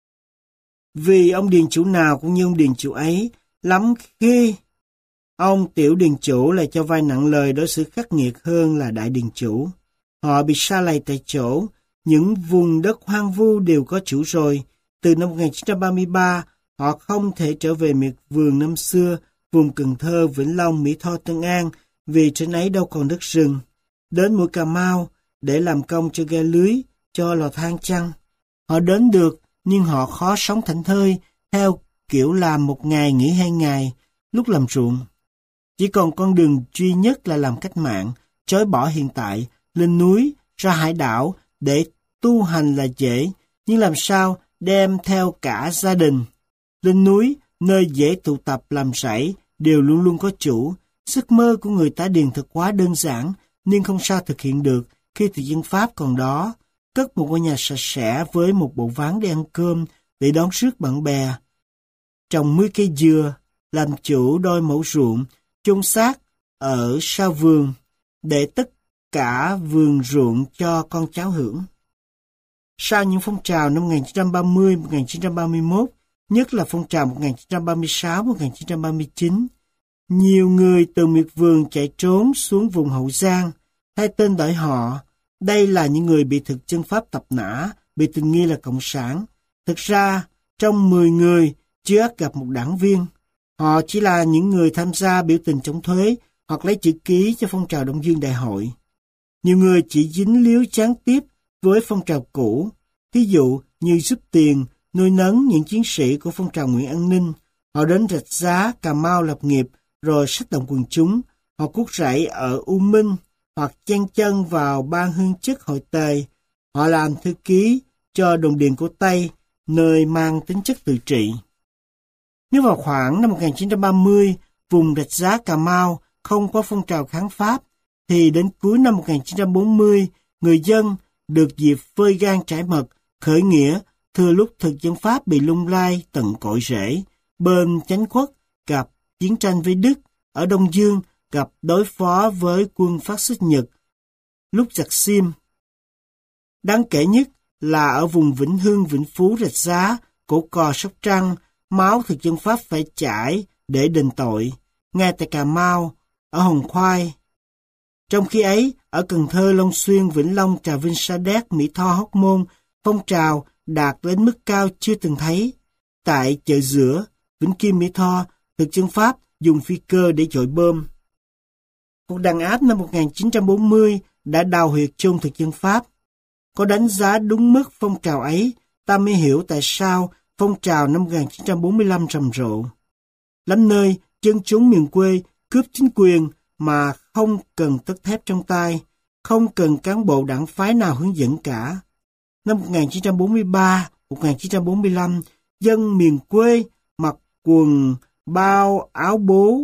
Vì ông điền chủ nào cũng như ông điền chủ ấy, lắm khi ông tiểu điền chủ lại cho vay nặng lời đối xử khắc nghiệt hơn là đại điền chủ. Họ bị sa lầy tại chỗ, những vùng đất hoang vu đều có chủ rồi. Từ năm 1933, họ không thể trở về miệt vườn năm xưa, vùng Cần Thơ, Vĩnh Long, Mỹ Tho, Tân An, vì trên ấy đâu còn đất rừng. Đến mũi Cà Mau để làm công cho ghe lưới, cho lò than chăng. Họ đến được, nhưng họ khó sống thảnh thơi, theo kiểu làm 1 ngày nghỉ 2 ngày, lúc làm ruộng. Chỉ còn con đường duy nhất là làm cách mạng, chối bỏ hiện tại, lên núi, ra hải đảo, để tu hành là dễ, nhưng làm sao đem theo cả gia đình. Lên núi, nơi dễ tụ tập làm rẫy, đều luôn luôn có chủ. Giấc mơ của người tá điền thật quá đơn giản, nhưng không sao thực hiện được khi thực dân Pháp còn đó. Cất một ngôi nhà sạch sẽ với một bộ ván để ăn cơm, để đón rước bạn bè. Trồng 10 cây dừa, làm chủ đôi mẫu ruộng, chôn xác ở sau vườn, để tất cả vườn ruộng cho con cháu hưởng. Sau những phong trào năm 1930-1931, nhất là phong trào 1936-1939, nhiều người từ miệt vườn chạy trốn xuống vùng Hậu Giang, thay tên đổi họ. Đây là những người bị thực dân Pháp tập nã, bị tình nghi là cộng sản. Thực ra, trong 10 người, chưa gặp một đảng viên. Họ chỉ là những người tham gia biểu tình chống thuế hoặc lấy chữ ký cho phong trào Đông Dương Đại hội. Nhiều người chỉ dính líu gián tiếp với phong trào cũ, ví dụ như giúp tiền, nuôi nấng những chiến sĩ của phong trào Nguyễn An Ninh. Họ đến Rạch Giá, Cà Mau lập nghiệp, rồi sách động quần chúng. Họ cuốc rẫy ở U Minh, hoặc chen chân vào ban hương chức hội Tề. Họ làm thư ký cho đồn điền của Tây, nơi mang tính chất tự trị. Nếu vào khoảng năm 1930, vùng Rạch Giá Cà Mau không có phong trào kháng Pháp, thì đến cuối năm 1940, người dân được dịp phơi gan trải mật, khởi nghĩa, thừa lúc thực dân Pháp bị lung lay tận cội rễ. Bên chánh quốc gặp chiến tranh với Đức, ở Đông Dương gặp đối phó với quân phát xít Nhật lúc giặc Sim. Đáng kể nhất là ở vùng Vĩnh Hưng, Vĩnh Phú, Rạch Giá, Cổ Cò, Sóc Trăng, máu thực dân Pháp phải chảy để đền tội. Ngay tại Cà Mau, ở Hòn Khoai. Trong khi ấy, ở Cần Thơ, Long Xuyên, Vĩnh Long, Trà Vinh, Sa Đéc, Mỹ Tho, Hóc Môn, phong trào đạt đến mức cao chưa từng thấy. Tại chợ giữa, Vĩnh Kim Mỹ Tho, thực dân Pháp dùng phi cơ để dội bom. Cuộc đàn áp năm 1940 đã đào huyệt chôn thực dân Pháp. Có đánh giá đúng mức phong trào ấy, ta mới hiểu tại sao phong trào năm 1945 rầm rộ. Lắm nơi, dân chúng miền quê cướp chính quyền mà không cần tất thép trong tay, không cần cán bộ đảng phái nào hướng dẫn cả. Năm 1943, 1945, dân miền quê mặc quần bao áo bố,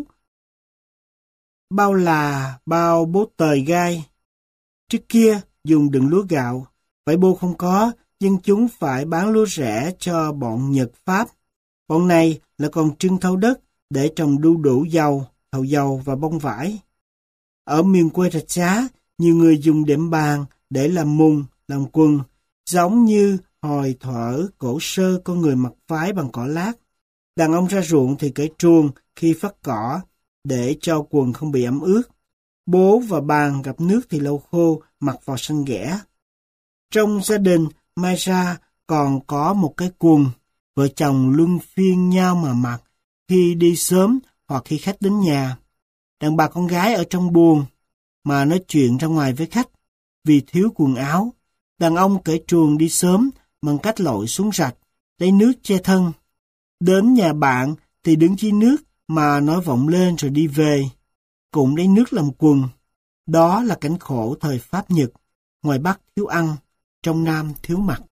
bao bố tời gai. Trước kia dùng đựng lúa gạo, vải bô không có, dân chúng phải bán lúa rẻ cho bọn Nhật Pháp. Bọn này là còn trưng thâu đất để trồng đu đủ dầu, thầu dầu và bông vải. Ở miền quê Rạch Giá, nhiều người dùng đệm bàn để làm mùng, làm quần, giống như hồi thuở cổ sơ con người mặc váy bằng cỏ lát. Đàn ông ra ruộng thì cởi truồng khi phát cỏ để cho quần không bị ẩm ướt. Bố và bàn gặp nước thì lau khô, mặc vào xanh ghẻ. Trong gia đình, mai ra còn có một cái quần, vợ chồng luân phiên nhau mà mặc khi đi sớm hoặc khi khách đến nhà. Đàn bà con gái ở trong buồng mà nói chuyện ra ngoài với khách vì thiếu quần áo. Đàn ông cởi truồng đi sớm bằng cách lội xuống rạch, lấy nước che thân. Đến nhà bạn thì đứng dưới nước mà nói vọng lên rồi đi về, cũng lấy nước làm quần. Đó là cảnh khổ thời Pháp Nhật, ngoài Bắc thiếu ăn, trong Nam thiếu mặc.